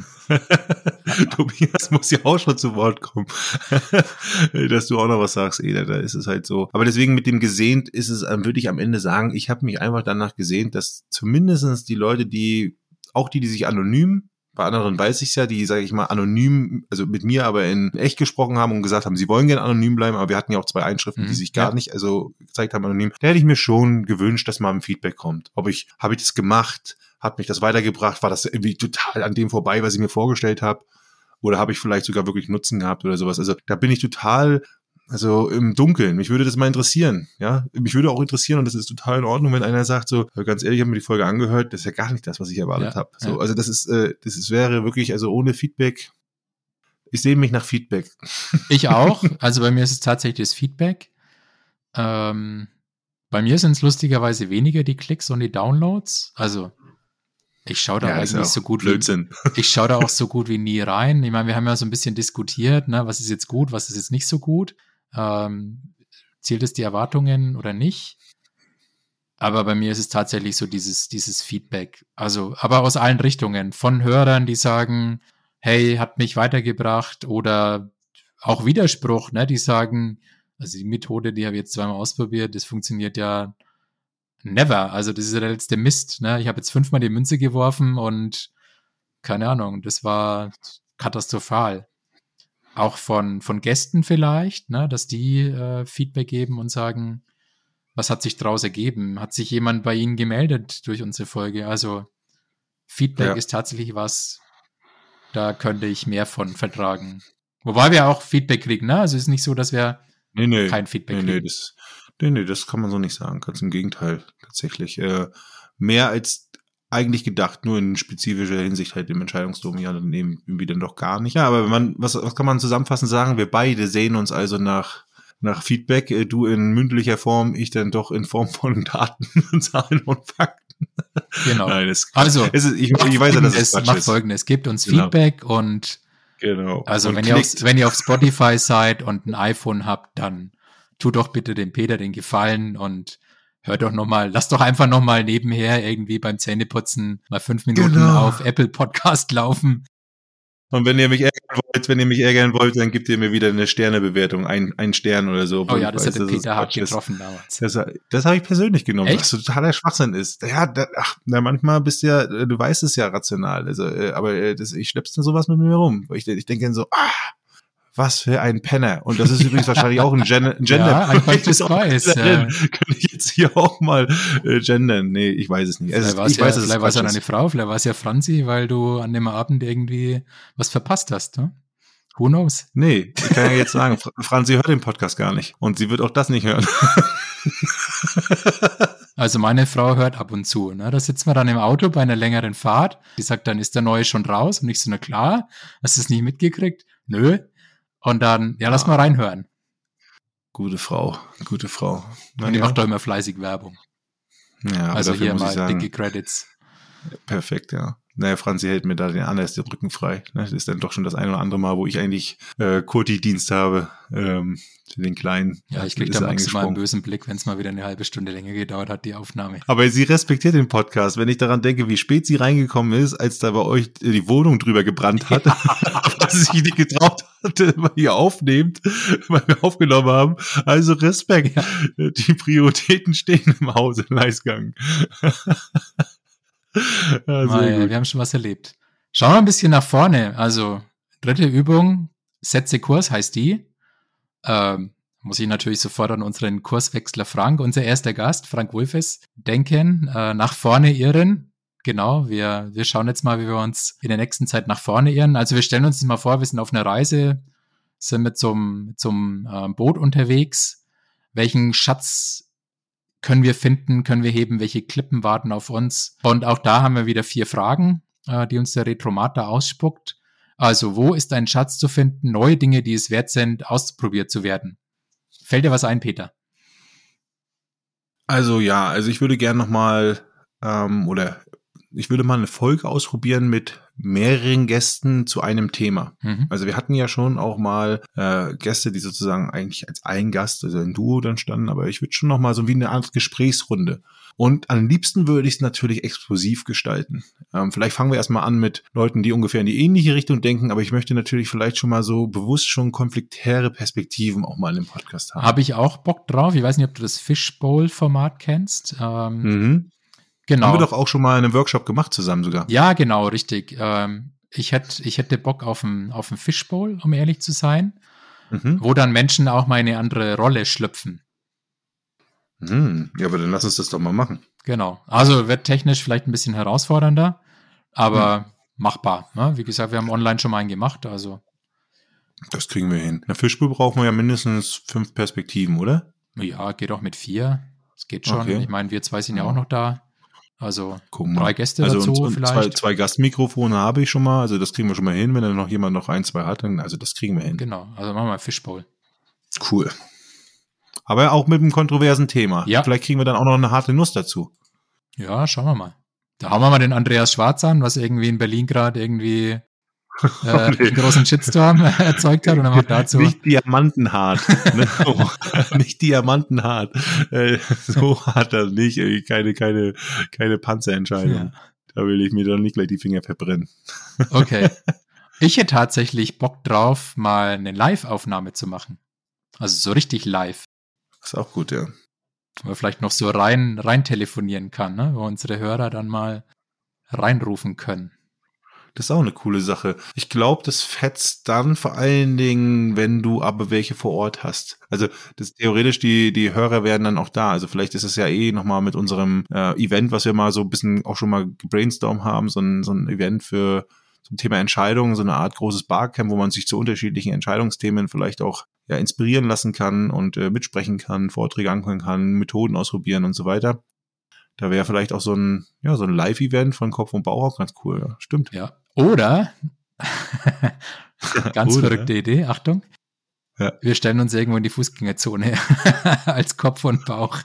Tobias muss ja auch schon zu Wort kommen. Dass du auch noch was sagst, Eda, da ist es halt so. Aber deswegen mit dem gesehnt ist es, würde ich am Ende sagen, ich habe mich einfach danach gesehnt, dass zumindestens die Leute, die sich anonym, bei anderen weiß ich es ja, die, sage ich mal, anonym, also mit mir aber in echt gesprochen haben und gesagt haben, sie wollen gerne anonym bleiben, aber wir hatten ja auch 2 Einschriften, die sich gar nicht, also gezeigt haben anonym. Da hätte ich mir schon gewünscht, dass mal ein Feedback kommt. Habe ich das gemacht? Hat mich das weitergebracht? War das irgendwie total an dem vorbei, was ich mir vorgestellt habe? Oder habe ich vielleicht sogar wirklich Nutzen gehabt oder sowas? Also da bin ich total, also im Dunkeln. Mich würde das mal interessieren, ja. Mich würde auch interessieren, und das ist total in Ordnung, wenn einer sagt so, ganz ehrlich, ich habe mir die Folge angehört, das ist ja gar nicht das, was ich erwartet habe. So, ja. Also das wäre wirklich, also ohne Feedback, ich sehe mich nach Feedback. Ich auch. Also bei mir ist es tatsächlich das Feedback. Bei mir sind es lustigerweise weniger die Klicks und die Downloads. Also Ich schaue da Ja, ist ja eigentlich auch so gut Blödsinn. ich schaue da auch so gut wie nie rein. Ich meine, wir haben ja so ein bisschen diskutiert, ne, was ist jetzt gut, was ist jetzt nicht so gut. Zielt es die Erwartungen oder nicht? Aber bei mir ist es tatsächlich so dieses Feedback. Also, aber aus allen Richtungen. Von Hörern, die sagen, hey, hat mich weitergebracht, oder auch Widerspruch, ne, die sagen, also die Methode, die habe ich jetzt zweimal ausprobiert, das funktioniert ja never. Also das ist ja der letzte Mist, ne? Ich habe jetzt 5-mal die Münze geworfen und keine Ahnung, das war katastrophal. Auch von Gästen vielleicht, ne, dass die Feedback geben und sagen, was hat sich daraus ergeben? Hat sich jemand bei Ihnen gemeldet durch unsere Folge? Also Feedback ist tatsächlich was, da könnte ich mehr von vertragen. Wobei wir auch Feedback kriegen, ne? Also es ist nicht so, dass wir kein Feedback kriegen. Das kann man so nicht sagen. Ganz im Gegenteil, tatsächlich. Mehr als eigentlich gedacht, nur in spezifischer Hinsicht halt im Entscheidungsdom, ja, dann eben irgendwie dann doch gar nicht. Ja, aber wenn man, was kann man zusammenfassend sagen? Wir beide sehen uns also nach Feedback, du in mündlicher Form, ich dann doch in Form von Daten, Zahlen und Fakten. Genau. Nein, ich weiß ja, dass es Quatsch macht ist. Folgendes, gebt uns Feedback und also und wenn ihr auf Spotify seid und ein iPhone habt, dann tut doch bitte dem Peter den Gefallen und hört doch nochmal, lasst doch einfach nochmal nebenher irgendwie beim Zähneputzen mal 5 Minuten auf Apple Podcast laufen. Und wenn ihr mich ärgern wollt, dann gebt ihr mir wieder eine Sternebewertung, ein Stern oder so. Oh ja, das hat der Peter hart getroffen damals. Das habe ich persönlich genommen, Echt? was totaler Schwachsinn ist. Ja, manchmal bist du ja, du weißt es ja rational, also, aber ich schlepp's dann sowas mit mir rum. Ich denke dann so, was für ein Penner. Und das ist übrigens wahrscheinlich auch ein Gender. Ja, ein falsches Weiß. Kann ich jetzt hier auch mal gendern? Nee, ich weiß es nicht. Vielleicht war es ja deine Frau, vielleicht war es ja Franzi, weil du an dem Abend irgendwie was verpasst hast, ne? Who knows? Nee, ich kann ja jetzt sagen, Franzi hört den Podcast gar nicht. Und sie wird auch das nicht hören. Also meine Frau hört ab und zu, ne? Da sitzen wir dann im Auto bei einer längeren Fahrt. Die sagt dann, ist der Neue schon raus? Und ich so, na klar. Hast du es nicht mitgekriegt? Nö. Und dann, ja, lass mal reinhören. Gute Frau. Und die macht doch immer fleißig Werbung. Ja, also hier muss mal ich sagen, dicke Credits. Perfekt, ja. Naja, Franzi hält mir da den Rücken frei. Das ist dann doch schon das ein oder andere Mal, wo ich eigentlich Kurti-Dienst habe für den Kleinen. Ja, ich krieg da maximal einen bösen Blick, wenn es mal wieder eine halbe Stunde länger gedauert hat, die Aufnahme. Aber sie respektiert den Podcast. Wenn ich daran denke, wie spät sie reingekommen ist, als da bei euch die Wohnung drüber gebrannt hat, dass sie sich nicht getraut hatte, weil ihr aufnehmt, weil wir aufgenommen haben. Also Respekt. Ja. Die Prioritäten stehen im Hause, Leisgang. Wir haben schon was erlebt. Schauen wir ein bisschen nach vorne. Also, 3. Übung, Setze Kurs heißt die. Muss ich natürlich sofort an unseren Kurswechsler Frank, unser erster Gast, Frank Wulfes, denken. Nach vorne irren. Genau, wir schauen jetzt mal, wie wir uns in der nächsten Zeit nach vorne irren. Also wir stellen uns das mal vor, wir sind auf einer Reise, sind mit zum Boot unterwegs. Welchen Schatz können wir finden, können wir heben, welche Klippen warten auf uns? Und auch da haben wir wieder 4 Fragen, die uns der Retromat da ausspuckt. Also, wo ist ein Schatz zu finden? Neue Dinge, die es wert sind, ausprobiert zu werden. Fällt dir was ein, Peter? Also ja, ich würde gerne nochmal ich würde mal eine Folge ausprobieren mit mehreren Gästen zu einem Thema. Also wir hatten ja schon auch mal Gäste, die sozusagen eigentlich als ein Gast, also ein Duo dann standen, aber ich würde schon noch mal so wie eine Art Gesprächsrunde. Und am liebsten würde ich es natürlich explosiv gestalten. Vielleicht fangen wir erstmal an mit Leuten, die ungefähr in die ähnliche Richtung denken, aber ich möchte natürlich vielleicht schon mal so bewusst schon konfliktäre Perspektiven auch mal im Podcast haben. Habe ich auch Bock drauf. Ich weiß nicht, ob du das Fishbowl-Format kennst. Genau. Haben wir doch auch schon mal in einem Workshop gemacht zusammen sogar. Ja, genau, richtig. Ich hätte Bock auf ein Fishbowl, um ehrlich zu sein, wo dann Menschen auch mal in eine andere Rolle schlüpfen. Ja, aber dann lass uns das doch mal machen. Genau. Also wird technisch vielleicht ein bisschen herausfordernder, aber machbar. Ne? Wie gesagt, wir haben online schon mal einen gemacht, also. Das kriegen wir hin. In der Fishbowl brauchen wir ja mindestens 5 Perspektiven, oder? Ja, geht auch mit 4. Das geht schon. Okay. Ich meine, wir 2 sind ja auch noch da. Also 3 Gäste dazu und vielleicht. 2 Gastmikrofone habe ich schon mal, also das kriegen wir schon mal hin. Wenn dann noch jemand noch 1, 2 hat, dann, also das kriegen wir hin. Genau, also machen wir Fishbowl. Cool. Aber auch mit einem kontroversen Thema. Ja. Vielleicht kriegen wir dann auch noch eine harte Nuss dazu. Ja, schauen wir mal. Da haben wir mal den Andreas Schwarz an, was irgendwie in Berlin gerade irgendwie einen großen Shitstorm erzeugt hat. Und dann macht dazu nicht diamantenhart. Ne? Nicht diamantenhart. So hart das nicht. Keine Panzerentscheidung. Ja. Da will ich mir dann nicht gleich die Finger verbrennen. Okay. Ich hätte tatsächlich Bock drauf, mal eine Live-Aufnahme zu machen. Also so richtig live. Ist auch gut, ja. Wo man vielleicht noch so rein telefonieren kann, ne? Wo unsere Hörer dann mal reinrufen können. Das ist auch eine coole Sache. Ich glaube, das fetzt dann vor allen Dingen, wenn du aber welche vor Ort hast. Also das theoretisch, die Hörer werden dann auch da. Also vielleicht ist es ja nochmal mit unserem Event, was wir mal so ein bisschen auch schon mal gebrainstormt haben, so ein Event für zum Thema Entscheidungen, so eine Art großes Barcamp, wo man sich zu unterschiedlichen Entscheidungsthemen vielleicht auch inspirieren lassen kann und mitsprechen kann, Vorträge anhören kann, Methoden ausprobieren und so weiter. Da wäre vielleicht auch so ein Live-Event von Kopf und Bauch auch ganz cool. Ja, stimmt. Ja. Oder, ganz verrückte Idee, Achtung, wir stellen uns irgendwo in die Fußgängerzone als Kopf und Bauch.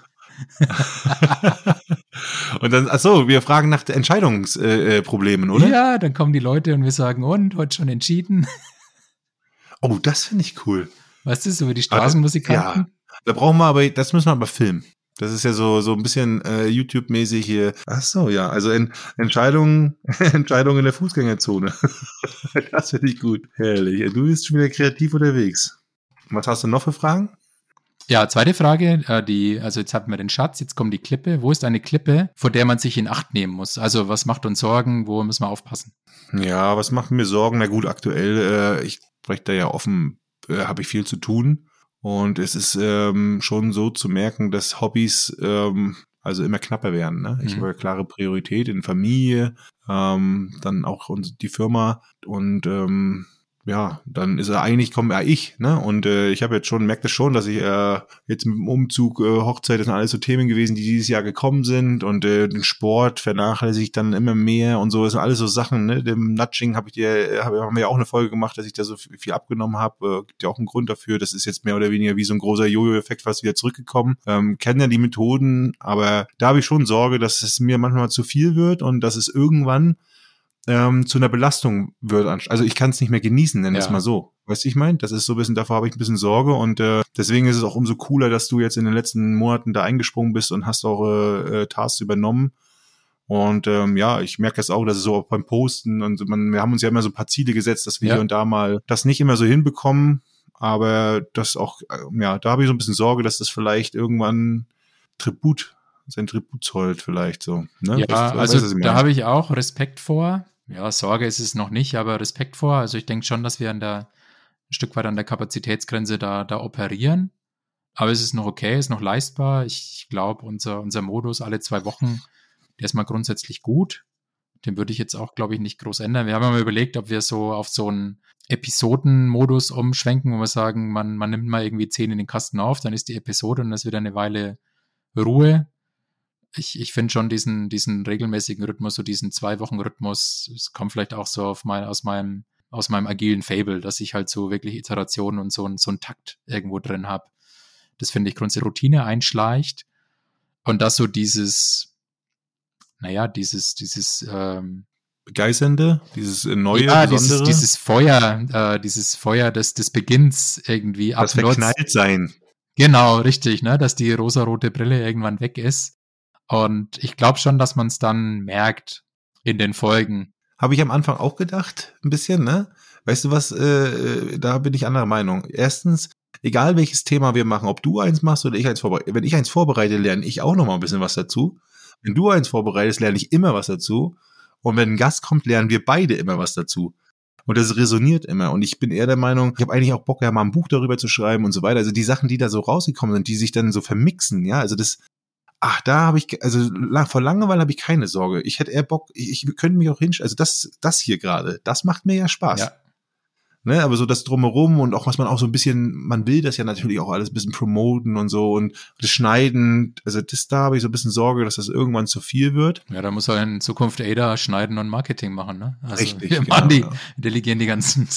Und dann, wir fragen nach Entscheidungsproblemen, oder? Ja, dann kommen die Leute und wir sagen, und, heute schon entschieden. Oh, das finde ich cool. Was ist so wie die Straßenmusikanten? Ja, das müssen wir aber filmen. Das ist ja so ein bisschen YouTube-mäßig hier. Ach so, ja, also Entscheidungen in der Fußgängerzone. Das finde ich gut. Herrlich. Du bist schon wieder kreativ unterwegs. Was hast du noch für Fragen? Ja, zweite Frage, also jetzt hatten wir den Schatz, jetzt kommt die Klippe. Wo ist eine Klippe, vor der man sich in Acht nehmen muss? Also was macht uns Sorgen, wo müssen wir aufpassen? Ja, was macht mir Sorgen? Na gut, aktuell, ich spreche da ja offen, habe ich viel zu tun. Und es ist schon so zu merken, dass Hobbys also immer knapper werden. Ne? Ich habe eine klare Priorität in Familie, dann auch die Firma und dann ist komme ich, ne? Und ich habe jetzt merke das schon, dass ich jetzt mit dem Umzug, Hochzeit, das sind alles so Themen gewesen, die dieses Jahr gekommen sind und den Sport vernachlässige ich dann immer mehr und so. Das sind alles so Sachen, ne? Dem Nudging haben wir ja auch eine Folge gemacht, dass ich da so viel abgenommen habe. Gibt ja auch einen Grund dafür. Das ist jetzt mehr oder weniger wie so ein großer Jojo-Effekt fast wieder zurückgekommen. Kennen ja die Methoden, aber da habe ich schon Sorge, dass es mir manchmal zu viel wird und dass es irgendwann zu einer Belastung wird. Also ich kann es nicht mehr genießen, nennen wir es mal so. Weißt du, ich meine? Das ist so ein bisschen, davor habe ich ein bisschen Sorge und deswegen ist es auch umso cooler, dass du jetzt in den letzten Monaten da eingesprungen bist und hast auch Tasks übernommen. Und ich merke das auch, dass es so auch beim Posten und wir haben uns ja immer so ein paar Ziele gesetzt, dass wir hier und da mal das nicht immer so hinbekommen, aber das auch, da habe ich so ein bisschen Sorge, dass das vielleicht irgendwann sein Tribut zollt vielleicht so. Ne? Ja, da habe ich auch Respekt vor. Ja, Sorge ist es noch nicht, aber Respekt vor. Also ich denke schon, dass wir ein Stück weit an der Kapazitätsgrenze da operieren. Aber es ist noch okay, ist noch leistbar. Ich glaube, unser Modus alle 2 Wochen, der ist mal grundsätzlich gut. Den würde ich jetzt auch, glaube ich, nicht groß ändern. Wir haben ja mal überlegt, ob wir so auf so einen Episodenmodus umschwenken, wo wir sagen, man nimmt mal irgendwie 10 in den Kasten auf, dann ist die Episode und das wird eine Weile Ruhe. Ich finde schon diesen regelmäßigen Rhythmus, so diesen 2-Wochen-Rhythmus, es kommt vielleicht auch so aus meinem agilen Fable, dass ich halt so wirklich Iterationen und so einen Takt irgendwo drin habe. Das finde ich grundsätzlich Routine einschleicht und dass so dieses Begeisternde, dieses neue, Besondere. Dieses Feuer des Beginns irgendwie das verknallt sein. Genau, richtig, ne, dass die rosarote Brille irgendwann weg ist. Und ich glaube schon, dass man es dann merkt in den Folgen. Habe ich am Anfang auch gedacht, ein bisschen, ne? Weißt du was, da bin ich anderer Meinung. Erstens, egal welches Thema wir machen, ob du eins machst oder ich eins vorbereite, wenn ich eins vorbereite, lerne ich auch noch mal ein bisschen was dazu. Wenn du eins vorbereitest, lerne ich immer was dazu. Und wenn ein Gast kommt, lernen wir beide immer was dazu. Und das resoniert immer. Und ich bin eher der Meinung, ich habe eigentlich auch Bock, ja mal ein Buch darüber zu schreiben und so weiter. Also die Sachen, die da so rausgekommen sind, die sich dann so vermixen, ja, also da habe ich, vor Langeweile habe ich keine Sorge. Ich hätte eher Bock, ich könnte mich auch hinstellen, also das hier gerade, das macht mir ja Spaß. Ja. Ne, aber so das Drumherum und auch was man auch so ein bisschen, man will das ja natürlich auch alles ein bisschen promoten und so und das Schneiden, also da habe ich so ein bisschen Sorge, dass das irgendwann zu viel wird. Ja, da muss er in Zukunft Ada schneiden und Marketing machen, ne? Also richtig, wir delegieren die ganzen Sachen,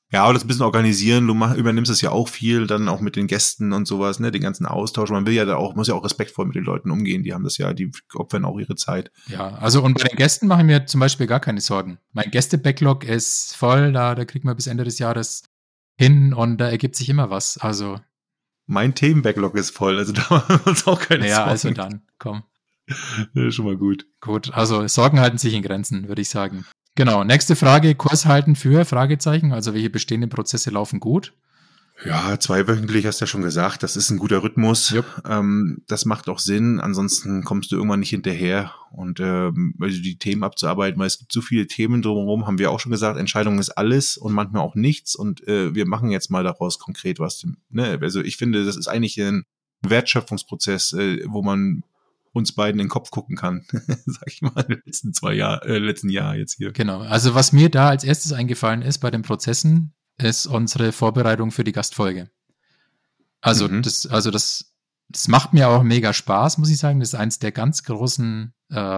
Ja, aber das ein bisschen organisieren, übernimmst es ja auch viel, dann auch mit den Gästen und sowas, ne, den ganzen Austausch. Man will ja da auch, muss ja auch respektvoll mit den Leuten umgehen, die haben das ja, die opfern auch ihre Zeit. Ja, also und bei den Gästen mache ich mir zum Beispiel gar keine Sorgen. Mein Gäste-Backlog ist voll, da kriegt man bis Ende des Jahres hin und da ergibt sich immer was. Also. Mein Themen-Backlog ist voll, also da machen wir uns auch keine Sorgen. Ja, also dann, komm. Ja, schon mal gut. Gut, also Sorgen halten sich in Grenzen, würde ich sagen. Genau, nächste Frage, Kurs halten für, Fragezeichen, also welche bestehenden Prozesse laufen gut? Ja, 2-wöchentlich hast du ja schon gesagt, das ist ein guter Rhythmus. Das macht auch Sinn, ansonsten kommst du irgendwann nicht hinterher und also die Themen abzuarbeiten, weil es gibt so viele Themen drumherum, haben wir auch schon gesagt, Entscheidung ist alles und manchmal auch nichts und wir machen jetzt mal daraus konkret was. Ne? Also ich finde, das ist eigentlich ein Wertschöpfungsprozess, wo man uns beiden in den Kopf gucken kann, sag ich mal, in den letzten letzten Jahr jetzt hier. Genau, also was mir da als erstes eingefallen ist bei den Prozessen, ist unsere Vorbereitung für die Gastfolge. Also das macht mir auch mega Spaß, muss ich sagen. Das ist eins der ganz großen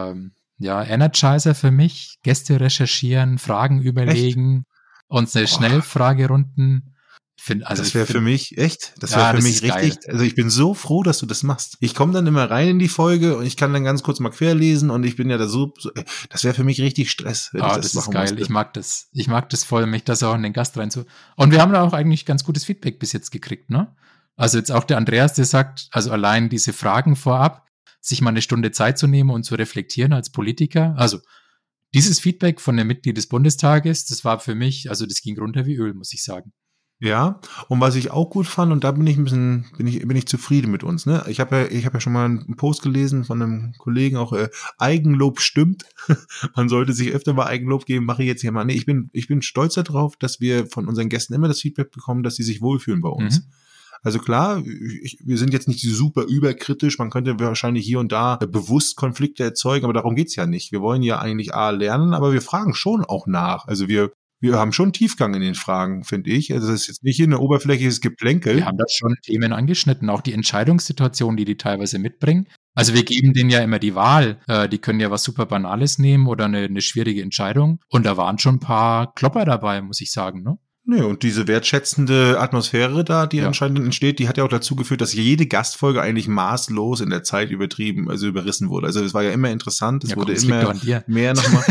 Energizer für mich. Gäste recherchieren, Fragen überlegen, uns eine Schnellfragerunden. Das wäre für mich richtig, geil. Also ich bin so froh, dass du das machst. Ich komme dann immer rein in die Folge und ich kann dann ganz kurz mal querlesen und ich bin ja da so das wäre für mich richtig Stress, wenn ich das machen ist geil. Musste. Ich mag das voll, mich das auch in den Gast rein zu. Und wir haben da auch eigentlich ganz gutes Feedback bis jetzt gekriegt, ne? Also jetzt auch der Andreas, der sagt, also allein diese Fragen vorab, sich mal eine Stunde Zeit zu nehmen und zu reflektieren als Politiker. Also dieses Feedback von dem Mitglied des Bundestages, das war für mich, also das ging runter wie Öl, muss ich sagen. Ja, und was ich auch gut fand, und da bin ich zufrieden mit uns, ne? Ich habe ja schon mal einen Post gelesen von einem Kollegen, auch Eigenlob stimmt. Man sollte sich öfter mal Eigenlob geben, mache ich jetzt hier mal. Nee, ich bin stolz darauf, dass wir von unseren Gästen immer das Feedback bekommen, dass sie sich wohlfühlen bei uns. Also klar, wir sind jetzt nicht super überkritisch, man könnte wahrscheinlich hier und da bewusst Konflikte erzeugen, aber darum geht's ja nicht. Wir wollen ja eigentlich lernen, aber wir fragen schon auch nach. Also wir haben schon Tiefgang in den Fragen, finde ich. Also das ist jetzt nicht hier ein oberflächliches Geplänkel. Wir haben da schon Themen angeschnitten, auch die Entscheidungssituationen, die teilweise mitbringen. Also wir geben denen ja immer die Wahl. Die können ja was super Banales nehmen oder eine schwierige Entscheidung. Und da waren schon ein paar Klopper dabei, muss ich sagen, ne? Nee, und diese wertschätzende Atmosphäre da, die anscheinend entsteht, die hat ja auch dazu geführt, dass jede Gastfolge eigentlich maßlos in der Zeit überrissen wurde. Also es war ja immer interessant, es wurde immer mehr nochmal.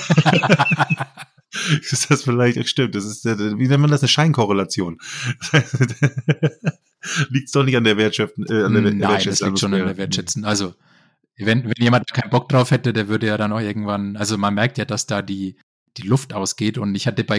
Ist das vielleicht, stimmt, das ist, wie nennt man das, eine Scheinkorrelation. Liegt's doch nicht an der Wertschätzung. Nein, das liegt schon an der Wertschätzung. Also, wenn jemand keinen Bock drauf hätte, der würde ja dann auch irgendwann, also man merkt ja, dass da die Luft ausgeht und ich hatte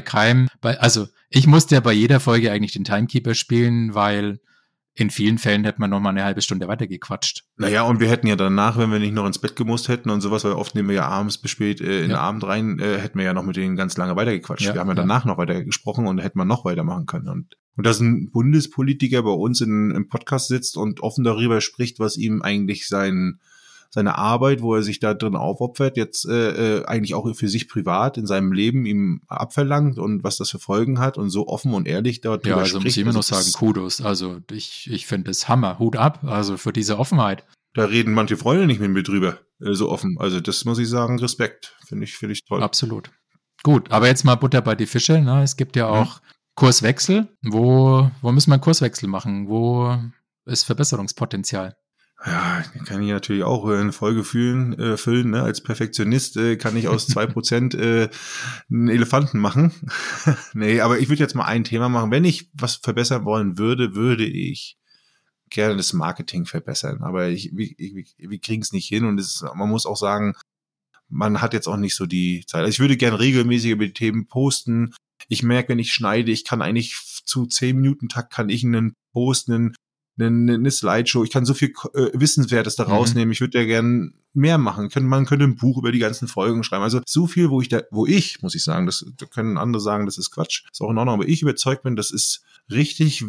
ich musste ja bei jeder Folge eigentlich den Timekeeper spielen, weil in vielen Fällen hätte man noch mal eine halbe Stunde weitergequatscht. Naja, und wir hätten ja danach, wenn wir nicht noch ins Bett gemusst hätten und sowas, weil oft nehmen wir ja abends bis spät in den Abend rein, hätten wir ja noch mit denen ganz lange weitergequatscht. Wir haben ja danach noch weiter gesprochen und hätten wir noch weitermachen können. Und dass ein Bundespolitiker bei uns im Podcast sitzt und offen darüber spricht, was ihm eigentlich seine Arbeit, wo er sich da drin aufopfert, jetzt eigentlich auch für sich privat in seinem Leben ihm abverlangt und was das für Folgen hat und so offen und ehrlich dort drüber spricht. Ja, also muss ich immer noch sagen, Kudos. Also ich finde das Hammer, Hut ab, also für diese Offenheit. Da reden manche Freunde nicht mit mir drüber, so offen. Also das muss ich sagen, Respekt, finde ich toll. Absolut. Gut, aber jetzt mal Butter bei die Fische, ne? Es gibt ja auch Kurswechsel. Wo müssen wir einen Kurswechsel machen? Wo ist Verbesserungspotenzial? Ja, kann ich natürlich auch eine Folge füllen, ne? Als Perfektionist kann ich aus 2% einen Elefanten machen. Nee, aber ich würde jetzt mal ein Thema machen. Wenn ich was verbessern wollen würde ich gerne das Marketing verbessern. Aber wir kriegen es nicht hin und man muss auch sagen, man hat jetzt auch nicht so die Zeit. Also ich würde gerne regelmäßig über die Themen posten. Ich merke, wenn ich schneide, ich kann eigentlich zu 10-Minuten-Takt kann ich einen posten, eine Slideshow, ich kann so viel Wissenswertes da rausnehmen, ich würde ja gern mehr machen, man könnte ein Buch über die ganzen Folgen schreiben, also so viel, wo ich, muss ich sagen, da können andere sagen, das ist Quatsch, ist auch in Ordnung, aber ich überzeugt bin, das ist richtig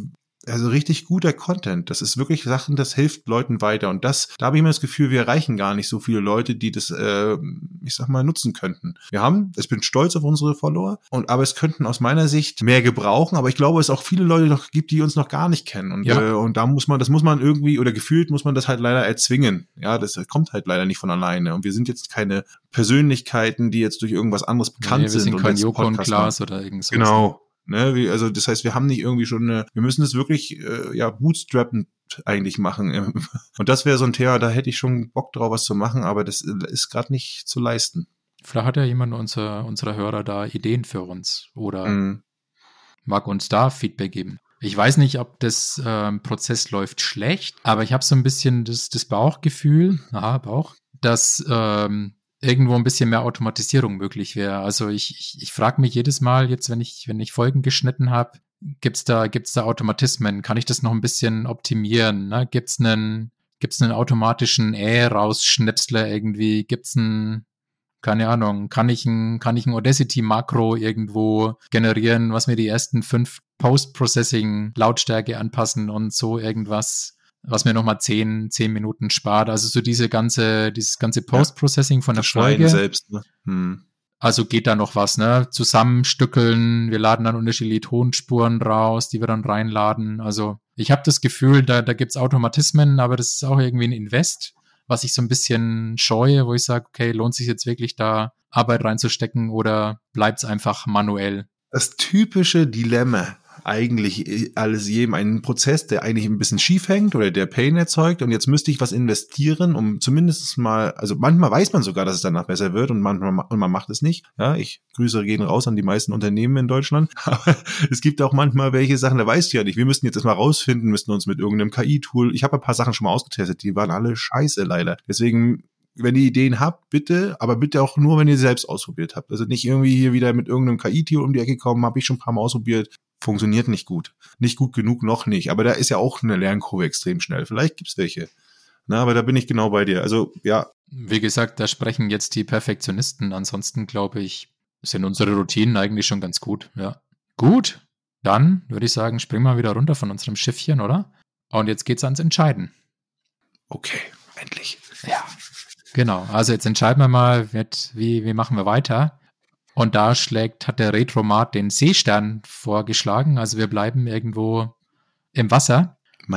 guter Content. Das ist wirklich Sachen, das hilft Leuten weiter. Und da habe ich immer das Gefühl, wir erreichen gar nicht so viele Leute, die das, nutzen könnten. Ich bin stolz auf unsere Follower, aber es könnten aus meiner Sicht mehr gebrauchen. Aber ich glaube, es auch viele Leute noch gibt, die uns noch gar nicht kennen. Und das muss man irgendwie, oder gefühlt muss man das halt leider erzwingen. Ja, das kommt halt leider nicht von alleine. Und wir sind jetzt keine Persönlichkeiten, die jetzt durch irgendwas anderes bekannt sind. Wir sind kein Joko und Klaas oder irgendwas. Genau. Ne? Also das heißt, wir haben nicht irgendwie schon wir müssen es wirklich bootstrappend eigentlich machen. Und das wäre so ein Thema, da hätte ich schon Bock drauf, was zu machen, aber das ist gerade nicht zu leisten. Vielleicht hat ja jemand unserer Hörer da Ideen für uns oder mag uns da Feedback geben. Ich weiß nicht, ob das Prozess läuft schlecht, aber ich habe so ein bisschen das Bauchgefühl, dass irgendwo ein bisschen mehr Automatisierung möglich wäre. Also ich frage mich jedes Mal jetzt, wenn ich Folgen geschnitten habe, gibt's da Automatismen? Kann ich das noch ein bisschen optimieren? Ne? Gibt's einen automatischen rausschnipsler irgendwie? Gibt's einen, keine Ahnung, kann ich ein Audacity-Makro irgendwo generieren, was mir die ersten 5 Post-Processing-Lautstärke anpassen und so irgendwas, was mir nochmal 10 Minuten spart. Also so dieses ganze Post-Processing von der Folge. Selbst, ne? Also geht da noch was, ne? Zusammenstückeln, wir laden dann unterschiedliche Tonspuren raus, die wir dann reinladen. Also ich habe das Gefühl, da gibt's Automatismen, aber das ist auch irgendwie ein Invest, was ich so ein bisschen scheue, wo ich sage, okay, lohnt sich jetzt wirklich da Arbeit reinzustecken oder bleibt's einfach manuell? Das typische Dilemma eigentlich alles jedem, einen Prozess, der eigentlich ein bisschen schief hängt oder der Pain erzeugt und jetzt müsste ich was investieren, um zumindest mal, also manchmal weiß man sogar, dass es danach besser wird und man macht es nicht. Ja, Grüße gehen raus an die meisten Unternehmen in Deutschland, aber es gibt auch manchmal welche Sachen, da weißt du ja nicht. Wir müssten jetzt erstmal rausfinden, müssten uns mit irgendeinem KI-Tool, ich habe ein paar Sachen schon mal ausgetestet, die waren alle scheiße leider. Deswegen, wenn ihr Ideen habt, bitte, aber bitte auch nur, wenn ihr selbst ausprobiert habt. Also nicht irgendwie hier wieder mit irgendeinem KI-Tool um die Ecke kommen, habe ich schon ein paar Mal ausprobiert. Funktioniert nicht gut. Nicht gut genug, noch nicht. Aber da ist ja auch eine Lernkurve extrem schnell. Vielleicht gibt's welche. Na, aber da bin ich genau bei dir. Also, ja. Wie gesagt, da sprechen jetzt die Perfektionisten. Ansonsten, glaube ich, sind unsere Routinen eigentlich schon ganz gut. Ja. Gut, dann würde ich sagen, springen wir wieder runter von unserem Schiffchen, oder? Und jetzt geht's ans Entscheiden. Okay, endlich. Ja. Genau, also jetzt entscheiden wir mal, wie machen wir weiter. Und da hat der Retromat den Seestern vorgeschlagen. Also wir bleiben irgendwo im Wasser.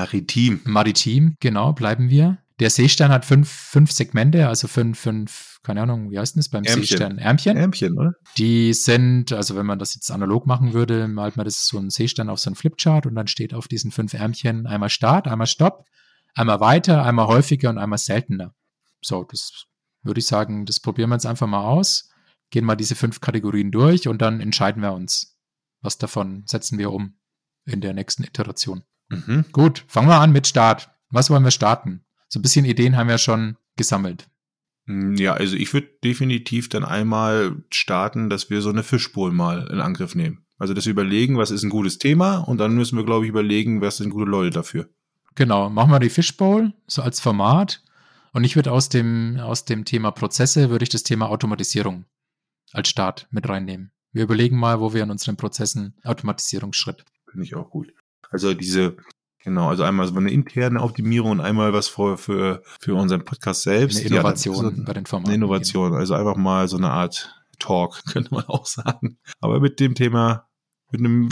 Maritim, genau, bleiben wir. Der Seestern hat fünf Segmente, also fünf, keine Ahnung, wie heißt denn das beim Seestern? Ärmchen. Ärmchen, oder? Die sind, also wenn man das jetzt analog machen würde, malt man das so einen Seestern auf so einen Flipchart und dann steht auf diesen 5 Ärmchen einmal Start, einmal Stopp, einmal weiter, einmal häufiger und einmal seltener. So, das würde ich sagen, das probieren wir jetzt einfach mal aus. Gehen mal diese 5 Kategorien durch und dann entscheiden wir uns, was davon setzen wir um in der nächsten Iteration. Mhm. Gut, fangen wir an mit Start. Was wollen wir starten? So ein bisschen Ideen haben wir schon gesammelt. Ja, also ich würde definitiv dann einmal starten, dass wir so eine Fishbowl mal in Angriff nehmen. Also dass wir überlegen, was ist ein gutes Thema und dann müssen wir, glaube ich, überlegen, was sind gute Leute dafür. Genau, machen wir die Fishbowl so als Format und ich würde aus dem Thema Prozesse, würde ich das Thema Automatisierung als Start mit reinnehmen. Wir überlegen mal, wo wir in unseren Prozessen Automatisierungsschritt. Finde ich auch gut. Also also einmal so eine interne Optimierung und einmal was für unseren Podcast selbst. Eine Innovation bei den Formaten. Eine Innovation, genau. Also einfach mal so eine Art Talk, könnte man auch sagen. Aber mit dem Thema, mit einem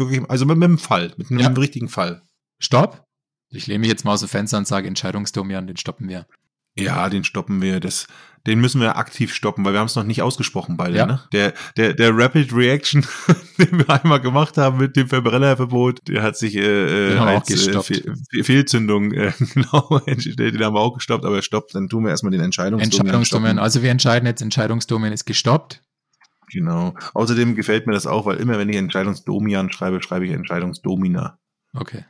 richtigen Fall. Stopp. Ich lehne mich jetzt mal aus dem Fenster und sage Entscheidungsdomian, den stoppen wir. Ja, den stoppen wir. Den müssen wir aktiv stoppen, weil wir haben es noch nicht ausgesprochen beide. Ja. Ne? Der Rapid Reaction, den wir einmal gemacht haben mit dem Verbrennerverbot, der hat sich als Fehlzündung genau entstellt. Den haben wir auch gestoppt, aber stoppt, dann tun wir erstmal den Entscheidungsdomian. Also wir entscheiden jetzt, Entscheidungsdomian ist gestoppt. Genau. Außerdem gefällt mir das auch, weil immer wenn ich Entscheidungsdomian schreibe, schreibe ich Entscheidungsdomina. Okay.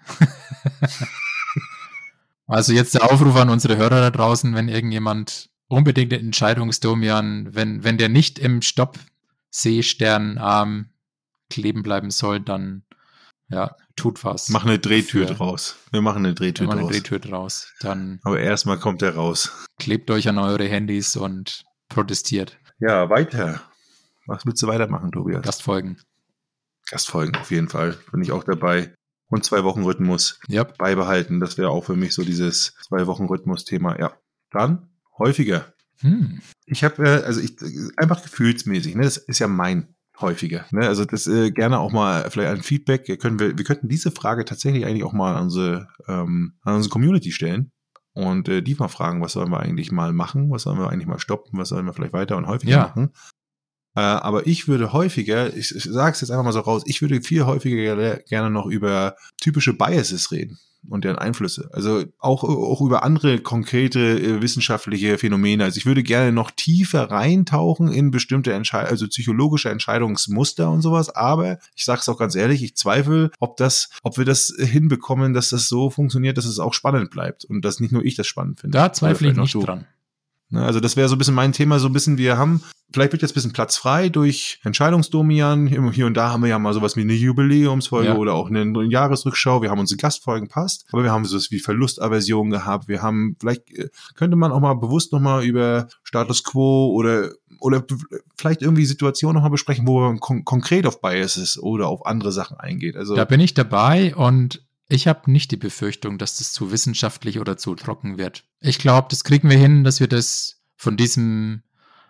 Also jetzt der Aufruf an unsere Hörer da draußen, wenn irgendjemand unbedingt den Entscheidungsdomian, wenn der nicht im Stopp-Seesternarm kleben bleiben soll, dann ja, tut was. Mach eine Drehtür draus. Wir machen eine Drehtür draus. Dann aber erstmal kommt er raus. Klebt euch an eure Handys und protestiert. Ja, weiter. Was willst du weitermachen, Tobias? Gastfolgen, auf jeden Fall. Bin ich auch dabei. Und 2-Wochen-Rhythmus beibehalten. Das wäre auch für mich so dieses 2-Wochen-Rhythmus-Thema. Ja. Dann häufiger. Ich habe, einfach gefühlsmäßig, ne? Das ist ja mein häufiger. Ne? Also das gerne auch mal vielleicht ein Feedback. Wir könnten diese Frage tatsächlich eigentlich auch mal an unsere Community stellen. Und die mal fragen, was sollen wir eigentlich mal machen? Was sollen wir eigentlich mal stoppen? Was sollen wir vielleicht weiter und häufiger machen? Aber ich würde häufiger, ich sage es jetzt einfach mal so raus, ich würde viel häufiger gerne noch über typische Biases reden und deren Einflüsse. Also auch über andere konkrete wissenschaftliche Phänomene. Also ich würde gerne noch tiefer reintauchen in bestimmte also psychologische Entscheidungsmuster und sowas. Aber ich sage es auch ganz ehrlich, ich zweifle, ob wir das hinbekommen, dass das so funktioniert, dass es auch spannend bleibt und dass nicht nur ich das spannend finde. Da zweifle ich nicht dran. Also das wäre so ein bisschen mein Thema, so ein bisschen wir haben, vielleicht wird jetzt ein bisschen Platz frei durch Entscheidungsdomian. Hier und da haben wir ja mal sowas wie eine Jubiläumsfolge oder auch eine Jahresrückschau. Wir haben unsere Gastfolgen passt, aber wir haben sowas wie Verlustaversion gehabt. Wir haben, vielleicht könnte man auch mal bewusst nochmal über Status Quo oder vielleicht irgendwie Situationen nochmal besprechen, wo man konkret auf Biases oder auf andere Sachen eingeht. Also da bin ich dabei und ich habe nicht die Befürchtung, dass das zu wissenschaftlich oder zu trocken wird. Ich glaube, das kriegen wir hin, dass wir das von diesem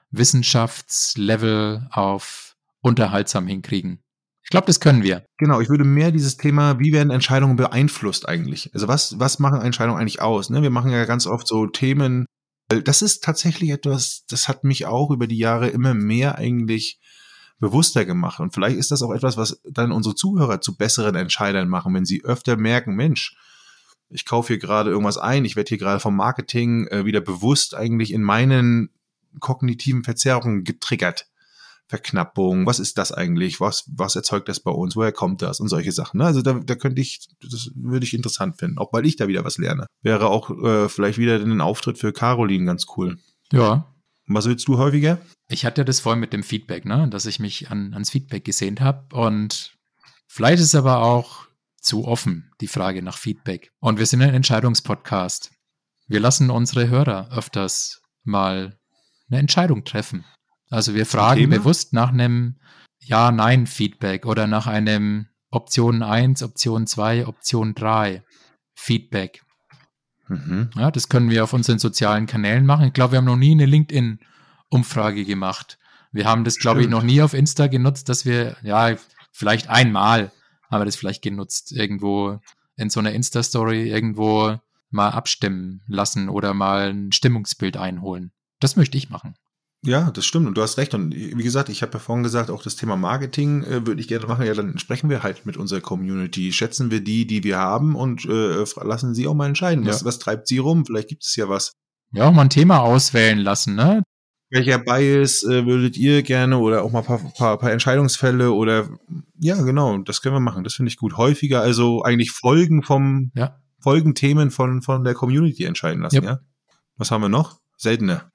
Wissenschaftslevel auf unterhaltsam hinkriegen. Ich glaube, das können wir. Genau, ich würde mehr dieses Thema, wie werden Entscheidungen beeinflusst eigentlich? Also was machen Entscheidungen eigentlich aus? Ne? Wir machen ja ganz oft so Themen. Das ist tatsächlich etwas, das hat mich auch über die Jahre immer mehr eigentlich bewusster gemacht. Und vielleicht ist das auch etwas, was dann unsere Zuhörer zu besseren Entscheidern machen, wenn sie öfter merken, Mensch, ich kaufe hier gerade irgendwas ein, ich werde hier gerade vom Marketing wieder bewusst eigentlich in meinen kognitiven Verzerrungen getriggert. Verknappung, was ist das eigentlich? Was erzeugt das bei uns? Woher kommt das? Und solche Sachen. Ne? Also da könnte das würde ich interessant finden, auch weil ich da wieder was lerne. Wäre auch vielleicht wieder ein Auftritt für Caroline ganz cool. Ja. Und was willst du häufiger? Ich hatte ja das vorhin mit dem Feedback, ne? Dass ich mich ans Feedback gesehnt habe. Und vielleicht ist es aber auch zu offen, die Frage nach Feedback. Und wir sind ein Entscheidungspodcast. Wir lassen unsere Hörer öfters mal eine Entscheidung treffen. Also wir fragen bewusst nach einem Ja-Nein-Feedback oder nach einem Option 1, Option 2, Option 3 Feedback. Mhm. Ja, das können wir auf unseren sozialen Kanälen machen. Ich glaube, wir haben noch nie eine LinkedIn-Umfrage gemacht. Wir haben das, glaube ich, noch nie auf Insta genutzt, dass wir, vielleicht einmal haben wir das vielleicht genutzt, irgendwo in so einer Insta-Story irgendwo mal abstimmen lassen oder mal ein Stimmungsbild einholen. Das möchte ich machen. Ja, das stimmt und du hast recht. Und wie gesagt, ich habe ja vorhin gesagt, auch das Thema Marketing würde ich gerne machen. Ja, dann sprechen wir halt mit unserer Community. Schätzen wir die wir haben und lassen sie auch mal entscheiden. Was treibt sie rum? Vielleicht gibt es ja was. Ja, auch mal ein Thema auswählen lassen, ne? Welcher Bias würdet ihr gerne oder auch mal ein paar Entscheidungsfälle oder ja, genau, das können wir machen. Das finde ich gut. Häufiger also eigentlich Folgenthemen von der Community entscheiden lassen, ja? Was haben wir noch? Seltener.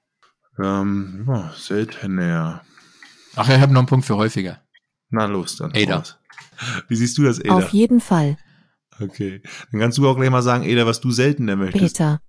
Seltener. Ach, ich habe noch einen Punkt für häufiger. Na los, dann. Ada. Raus. Wie siehst du das, Ada? Auf jeden Fall. Okay. Dann kannst du auch gleich mal sagen, Ada, was du seltener möchtest. Peter.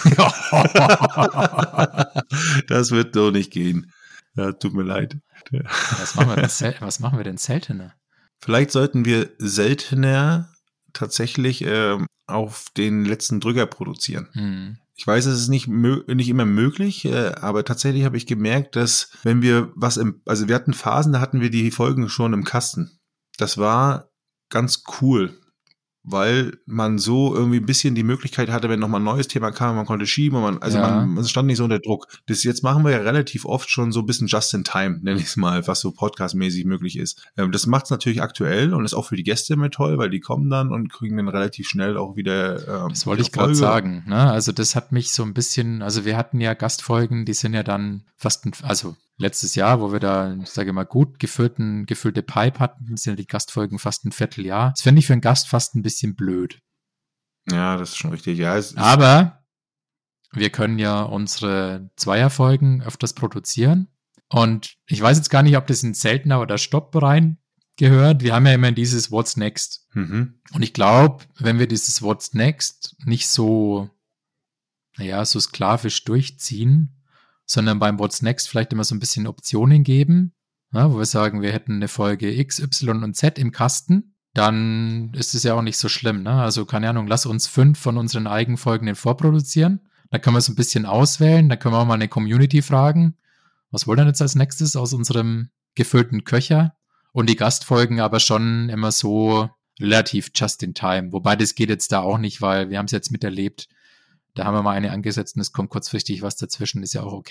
Das wird so nicht gehen. Ja, tut mir leid. Was machen wir denn seltener? Vielleicht sollten wir seltener tatsächlich auf den letzten Drücker produzieren. Hm. Ich weiß, es ist nicht immer möglich, aber tatsächlich habe ich gemerkt, dass wenn wir also wir hatten Phasen, da hatten wir die Folgen schon im Kasten. Das war ganz cool, weil man so irgendwie ein bisschen die Möglichkeit hatte, wenn nochmal ein neues Thema kam, man konnte schieben, man stand nicht so unter Druck. Das jetzt machen wir ja relativ oft schon so ein bisschen just in time, nenne ich es mal, was so podcastmäßig möglich ist. Das macht es natürlich aktuell und ist auch für die Gäste immer toll, weil die kommen dann und kriegen dann relativ schnell auch wieder das wollte ich gerade sagen, ne? Also das hat mich so ein bisschen, also wir hatten ja Gastfolgen, die sind ja dann also letztes Jahr, wo wir da, ich sage mal, gut gefüllte Pipe hatten, sind ja die Gastfolgen fast ein Vierteljahr. Das fände ich für einen Gast fast ein bisschen blöd. Ja, das ist schon richtig. Ja, aber wir können ja unsere Zweierfolgen öfters produzieren. Und ich weiß jetzt gar nicht, ob das in seltener oder Stopp rein gehört. Wir haben ja immer dieses What's Next. Mhm. Und ich glaube, wenn wir dieses What's Next nicht so sklavisch durchziehen, sondern beim What's Next vielleicht immer so ein bisschen Optionen geben, wo wir sagen, wir hätten eine Folge X, Y und Z im Kasten, dann ist es ja auch nicht so schlimm. Ne? Also keine Ahnung, lass uns 5 von unseren Eigenfolgen vorproduzieren. Da können wir so ein bisschen auswählen, da können wir auch mal eine Community fragen, was wollen wir jetzt als nächstes aus unserem gefüllten Köcher? Und die Gastfolgen aber schon immer so relativ just in time. Wobei das geht jetzt da auch nicht, weil wir haben es jetzt miterlebt. Da haben wir mal eine angesetzt und es kommt kurzfristig was dazwischen, ist ja auch okay.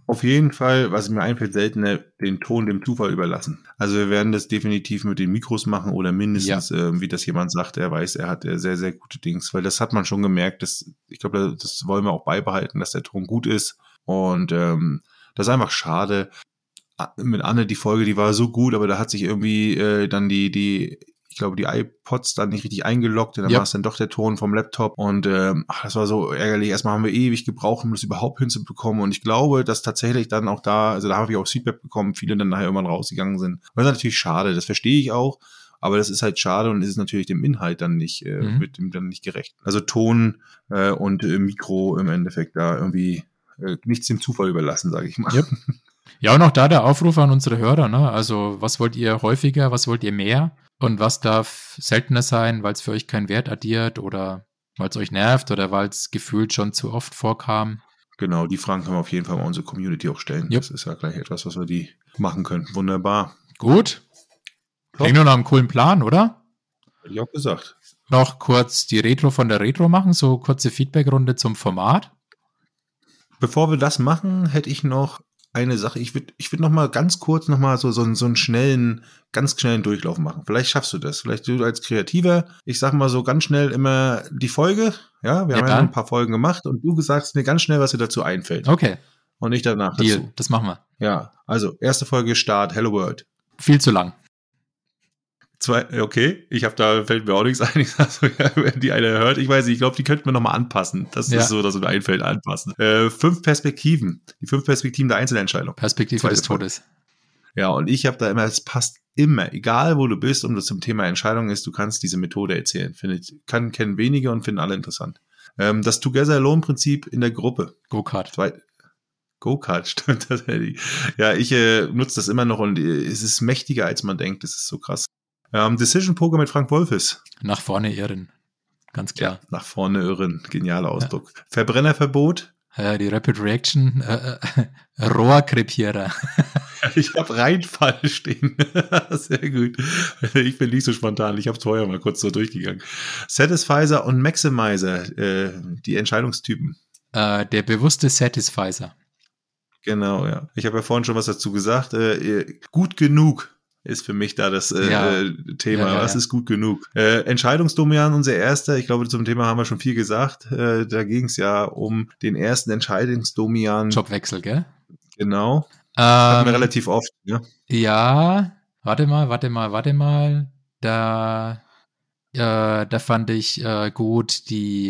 Auf jeden Fall, was mir einfällt, seltener den Ton dem Zufall überlassen. Also wir werden das definitiv mit den Mikros machen oder mindestens, wie das jemand sagt, er weiß, er hat sehr, sehr gute Dings, weil das hat man schon gemerkt, ich glaube, das wollen wir auch beibehalten, dass der Ton gut ist und das ist einfach schade. Mit Anne, die Folge, die war so gut, aber da hat sich irgendwie dann ich glaube, die iPods dann nicht richtig eingeloggt und dann war es dann doch der Ton vom Laptop und das war so ärgerlich. Erstmal haben wir ewig gebraucht, um das überhaupt hinzubekommen und ich glaube, dass tatsächlich dann auch da habe ich auch Feedback bekommen, viele dann nachher irgendwann rausgegangen sind. Und das ist natürlich schade, das verstehe ich auch, aber das ist halt schade und ist natürlich dem Inhalt dann nicht, wird dem dann nicht gerecht. Also Ton und Mikro im Endeffekt da irgendwie nichts dem Zufall überlassen, sage ich mal. Yep. Ja, und auch da der Aufruf an unsere Hörer, ne? Also was wollt ihr häufiger, was wollt ihr mehr und was darf seltener sein, weil es für euch keinen Wert addiert oder weil es euch nervt oder weil es gefühlt schon zu oft vorkam. Genau, die Fragen können wir auf jeden Fall mal unsere Community auch stellen. Yep. Das ist ja gleich etwas, was wir die machen können. Wunderbar. Gut. Klingt nur nach einem coolen Plan, oder? Hätte ich auch gesagt. Noch kurz die Retro von der Retro machen, so kurze Feedbackrunde zum Format. Bevor wir das machen, hätte ich noch eine Sache. Ich würd noch mal ganz kurz noch mal so einen ganz schnellen Durchlauf machen. Vielleicht schaffst du das. Vielleicht du als Kreativer. Ich sag mal so ganz schnell immer die Folge. Ja, wir haben ja ein paar Folgen gemacht und du sagst mir ganz schnell, was dir dazu einfällt. Okay. Und ich danach Deal, dazu. das machen wir. Ja, also erste Folge Start, Hello World. Viel zu lang. Okay, fällt mir auch nichts ein. Ich sag so, ja, wenn die eine hört, ich weiß nicht, ich glaube, die könnten wir nochmal anpassen. Das ist so, dass mir einfällt, anpassen. 5 Perspektiven. Die 5 Perspektiven der Einzelentscheidung. Perspektive des Todes. Ja, und ich habe da immer, es passt immer, egal wo du bist, und das zum Thema Entscheidung ist, du kannst diese Methode erzählen. Kennen wenige und finden alle interessant. Das Together-Alone-Prinzip in der Gruppe. Go-Kart. Go-Kart, stimmt das. Ja, ich nutze das immer noch und es ist mächtiger, als man denkt. Das ist so krass. Decision Poker mit Frank Wolfes. Nach vorne irren. Ganz klar. Ja, nach vorne irren. Genialer Ausdruck. Ja. Verbrennerverbot. Die Rapid Reaction. Rohrkrepierer. Ich habe Reinfall stehen. Sehr gut. Ich bin nicht so spontan. Ich habe es vorher mal kurz so durchgegangen. Satisfizer und Maximizer. Die Entscheidungstypen. Der bewusste Satisfizer. Genau, ja. Ich habe ja vorhin schon was dazu gesagt. Gut genug ist für mich da das Thema. Was ist gut genug? Entscheidungsdominant, unser erster. Ich glaube, zum Thema haben wir schon viel gesagt. Da ging es ja um den ersten Entscheidungsdominant. Jobwechsel, gell? Genau. Hatten wir relativ oft, ja. Ja, warte mal. Da fand ich gut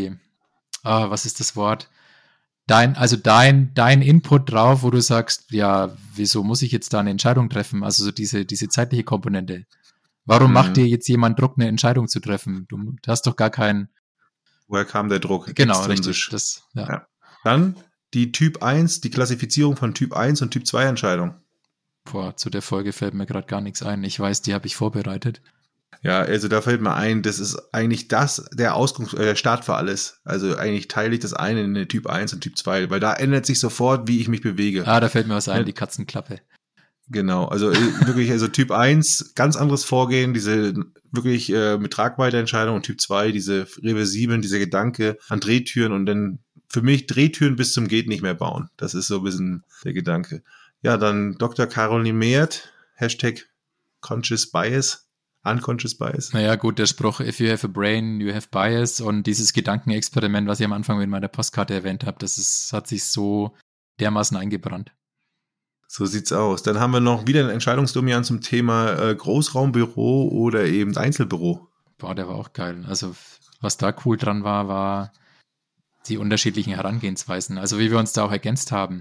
was ist das Wort? Dein Input drauf, wo du sagst, ja, wieso muss ich jetzt da eine Entscheidung treffen? Also so diese zeitliche Komponente. Warum macht dir jetzt jemand Druck, eine Entscheidung zu treffen? Du hast doch gar keinen. Woher kam der Druck? Genau, richtig. Ja. Dann die Typ 1, die Klassifizierung von Typ 1 und Typ 2 Entscheidung. Zu der Folge fällt mir gerade gar nichts ein. Ich weiß, die habe ich vorbereitet. Ja, also da fällt mir ein, das ist eigentlich der Start für alles. Also eigentlich teile ich das eine in eine Typ 1 und Typ 2, weil da ändert sich sofort, wie ich mich bewege. Da fällt mir was ein, die Katzenklappe. Genau, also wirklich, also Typ 1, ganz anderes Vorgehen, diese wirklich mit Tragweiteentscheidung und Typ 2, diese reversiblen, dieser Gedanke an Drehtüren und dann für mich Drehtüren bis zum geht nicht mehr bauen. Das ist so ein bisschen der Gedanke. Ja, dann Dr. Caroline Meert, #Conscious Bias. Unconscious Bias. Naja, gut, der Spruch, if you have a brain, you have bias und dieses Gedankenexperiment, was ich am Anfang mit meiner Postkarte erwähnt habe, hat sich so dermaßen eingebrannt. So sieht's aus. Dann haben wir noch wieder einen Entscheidungsdominant zum Thema Großraumbüro oder eben Einzelbüro. Boah, der war auch geil. Also was da cool dran war die unterschiedlichen Herangehensweisen. Also wie wir uns da auch ergänzt haben.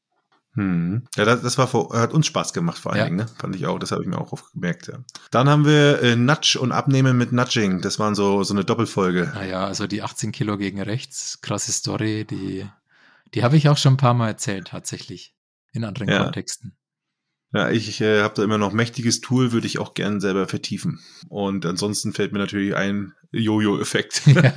Ja, das hat uns Spaß gemacht vor allen Dingen, ne? Fand ich auch, das habe ich mir auch oft gemerkt, ja. Dann haben wir Nudge und Abnehmen mit Nudging, das waren so eine Doppelfolge. Naja, also die 18 Kilo gegen rechts, krasse Story, die habe ich auch schon ein paar Mal erzählt, tatsächlich, in anderen Kontexten. Ja, ich habe da immer noch mächtiges Tool, würde ich auch gern selber vertiefen. Und ansonsten fällt mir natürlich ein Jojo-Effekt. Ja.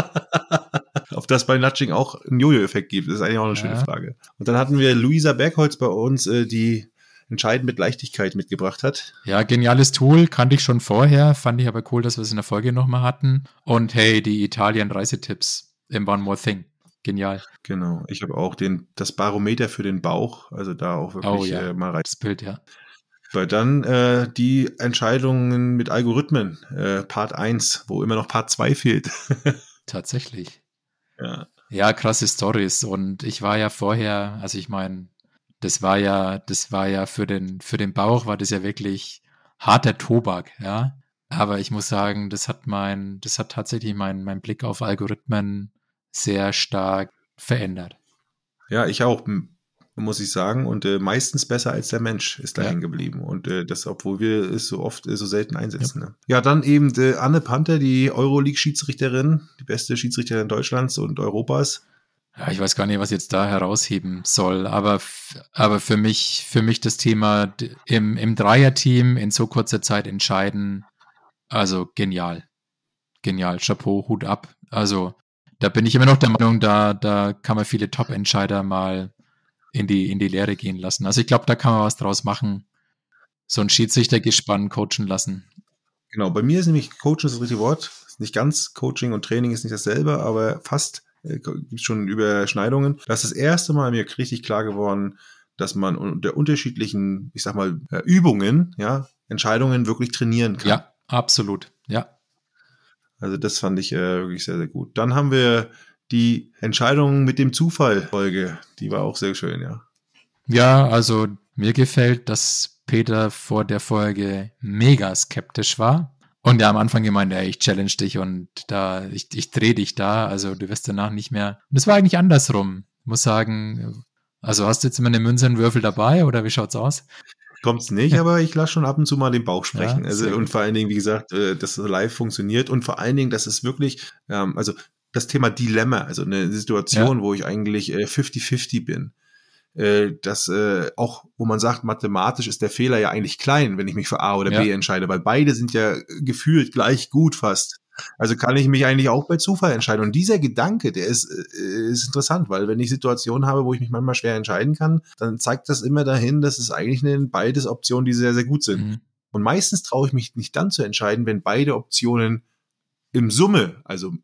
Ob das bei Nudging auch einen Jojo-Effekt gibt, ist eigentlich auch eine schöne Frage. Und dann hatten wir Luisa Bergholz bei uns, die entscheidend mit Leichtigkeit mitgebracht hat. Ja, geniales Tool, kannte ich schon vorher, fand ich aber cool, dass wir es in der Folge nochmal hatten. Und hey, die Italien-Reisetipps im One More Thing. Genial. Genau. Ich habe auch das Barometer für den Bauch, also da auch wirklich mal rein. Das Bild, ja. Weil dann die Entscheidungen mit Algorithmen, Part 1, wo immer noch Part 2 fehlt. Tatsächlich. Ja. Ja, krasse Stories. Und ich war ja vorher, also ich meine, das war ja für den Bauch war das ja wirklich harter Tobak, ja. Aber ich muss sagen, das hat tatsächlich mein Blick auf Algorithmen sehr stark verändert. Ja, ich auch, muss ich sagen. Und meistens besser als der Mensch ist da hängen geblieben. Und das, obwohl wir es so oft, so selten einsetzen. Ja. Ne? Ja, dann eben Anne Panther, die Euroleague-Schiedsrichterin, die beste Schiedsrichterin Deutschlands und Europas. Ja, ich weiß gar nicht, was ich jetzt da herausheben soll, aber für mich das Thema im Dreierteam in so kurzer Zeit entscheiden, also genial. Genial, Chapeau, Hut ab. Also da bin ich immer noch der Meinung, da kann man viele Top-Entscheider mal in die Lehre gehen lassen. Also ich glaube, da kann man was draus machen. So ein Schiedsrichtergespann coachen lassen. Genau, bei mir ist nämlich Coaching das richtige Wort. Nicht ganz, Coaching und Training ist nicht dasselbe, aber fast gibt schon Überschneidungen. Das ist das erste Mal mir richtig klar geworden, dass man unter unterschiedlichen, ich sag mal, Übungen, Entscheidungen wirklich trainieren kann. Ja, absolut, ja. Also das fand ich wirklich sehr, sehr gut. Dann haben wir die Entscheidung mit dem Zufall-Folge. Die war auch sehr schön, ja. Ja, also mir gefällt, dass Peter vor der Folge mega skeptisch war. Und er am Anfang gemeint, ich challenge dich und ich drehe dich da, also du wirst danach nicht mehr. Und das war eigentlich andersrum. Ich muss sagen, also hast du jetzt immer eine Münze und Würfel dabei oder wie schaut's aus? Kommt's nicht, aber ich lasse schon ab und zu mal den Bauch sprechen. Ja, also und vor allen Dingen, wie gesagt, dass es live funktioniert und vor allen Dingen, dass es wirklich, also das Thema Dilemma, also eine Situation, wo ich eigentlich 50-50 bin. Das auch, wo man sagt, mathematisch ist der Fehler ja eigentlich klein, wenn ich mich für A oder B entscheide, weil beide sind ja gefühlt gleich gut fast. Also kann ich mich eigentlich auch bei Zufall entscheiden. Und dieser Gedanke, der ist interessant, weil wenn ich Situationen habe, wo ich mich manchmal schwer entscheiden kann, dann zeigt das immer dahin, dass es eigentlich beides Optionen, die sehr, sehr gut sind. Mhm. Und meistens traue ich mich nicht dann zu entscheiden, wenn beide Optionen im Summe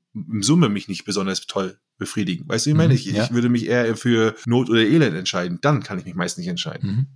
mich nicht besonders toll befriedigen. Weißt du, wie ich meine? Ich würde mich eher für Not oder Elend entscheiden. Dann kann ich mich meist nicht entscheiden. Mhm.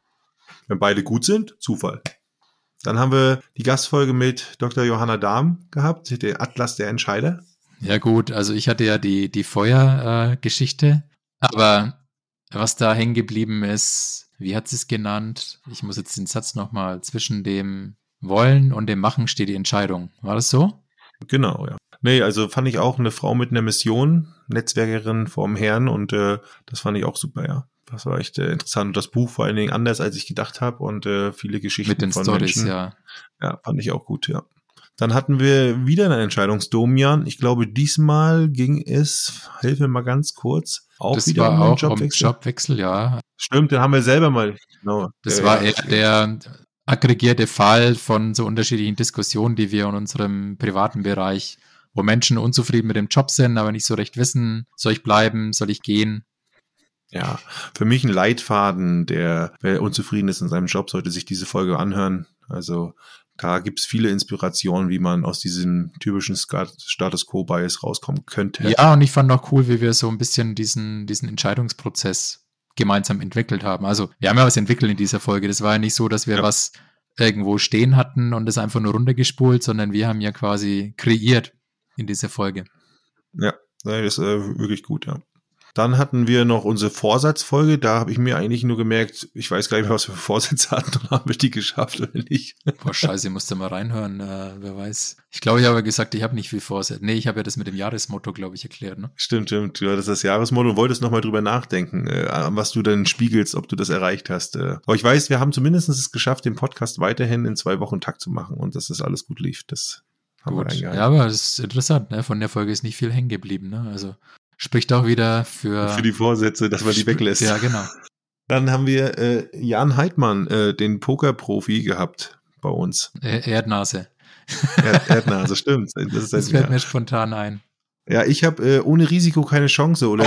Wenn beide gut sind, Zufall. Dann haben wir die Gastfolge mit Dr. Johanna Dahm gehabt, der Atlas der Entscheider. Ja gut, also ich hatte ja die Feuergeschichte, aber was da hängen geblieben ist, wie hat sie es genannt? Ich muss jetzt den Satz nochmal, zwischen dem Wollen und dem Machen steht die Entscheidung. War das so? Genau, ja. Nee, also fand ich auch eine Frau mit einer Mission, Netzwerkerin vorm Herrn und das fand ich auch super, ja. Das war echt interessant. Und das Buch vor allen Dingen anders, als ich gedacht habe und viele Geschichten mit den von Storys, Menschen. Ja, fand ich auch gut, ja. Dann hatten wir wieder eine Entscheidungsdomian. Ich glaube, diesmal ging es, hilf mir mal ganz kurz, auch das wieder war um auch Jobwechsel. Jobwechsel, ja. Stimmt, den haben wir selber mal. Genau. Das war eher der aggregierte Fall von so unterschiedlichen Diskussionen, die wir in unserem privaten Bereich, wo Menschen unzufrieden mit dem Job sind, aber nicht so recht wissen, soll ich bleiben, soll ich gehen? Ja, für mich ein Leitfaden, wer unzufrieden ist in seinem Job, sollte sich diese Folge anhören. Also da gibt's viele Inspirationen, wie man aus diesem typischen Status Quo-Bias rauskommen könnte. Ja, und ich fand auch cool, wie wir so ein bisschen diesen Entscheidungsprozess gemeinsam entwickelt haben. Also wir haben ja was entwickelt in dieser Folge. Das war ja nicht so, dass wir was irgendwo stehen hatten und das einfach nur runtergespult, sondern wir haben ja quasi kreiert in dieser Folge. Ja, das ist wirklich gut, ja. Dann hatten wir noch unsere Vorsatzfolge. Da habe ich mir eigentlich nur gemerkt, ich weiß gar nicht mehr, was wir für Vorsätze hatten und haben wir die geschafft oder nicht. Boah, scheiße, ich musste mal reinhören. Wer weiß. Ich glaube, ich habe gesagt, ich habe nicht viel Vorsätze. Nee, ich habe ja das mit dem Jahresmotto, glaube ich, erklärt. Ne? Stimmt. Du hattest das Jahresmotto und wolltest nochmal drüber nachdenken, was du dann spiegelst, ob du das erreicht hast. Aber ich weiß, wir haben zumindest es geschafft, den Podcast weiterhin in 2 Wochen Takt zu machen und dass das alles gut lief. Das haben wir eingehalten. Ja, aber das ist interessant. Ne? Von der Folge ist nicht viel hängen geblieben. Ne? Also spricht auch wieder für die Vorsätze, dass man die weglässt. Ja, genau. Dann haben wir Jan Heidmann, den Pokerprofi, gehabt bei uns. Erdnase. Erdnase, stimmt. Das fällt mir spontan ein. Ja, ich habe ohne Risiko keine Chance. Oder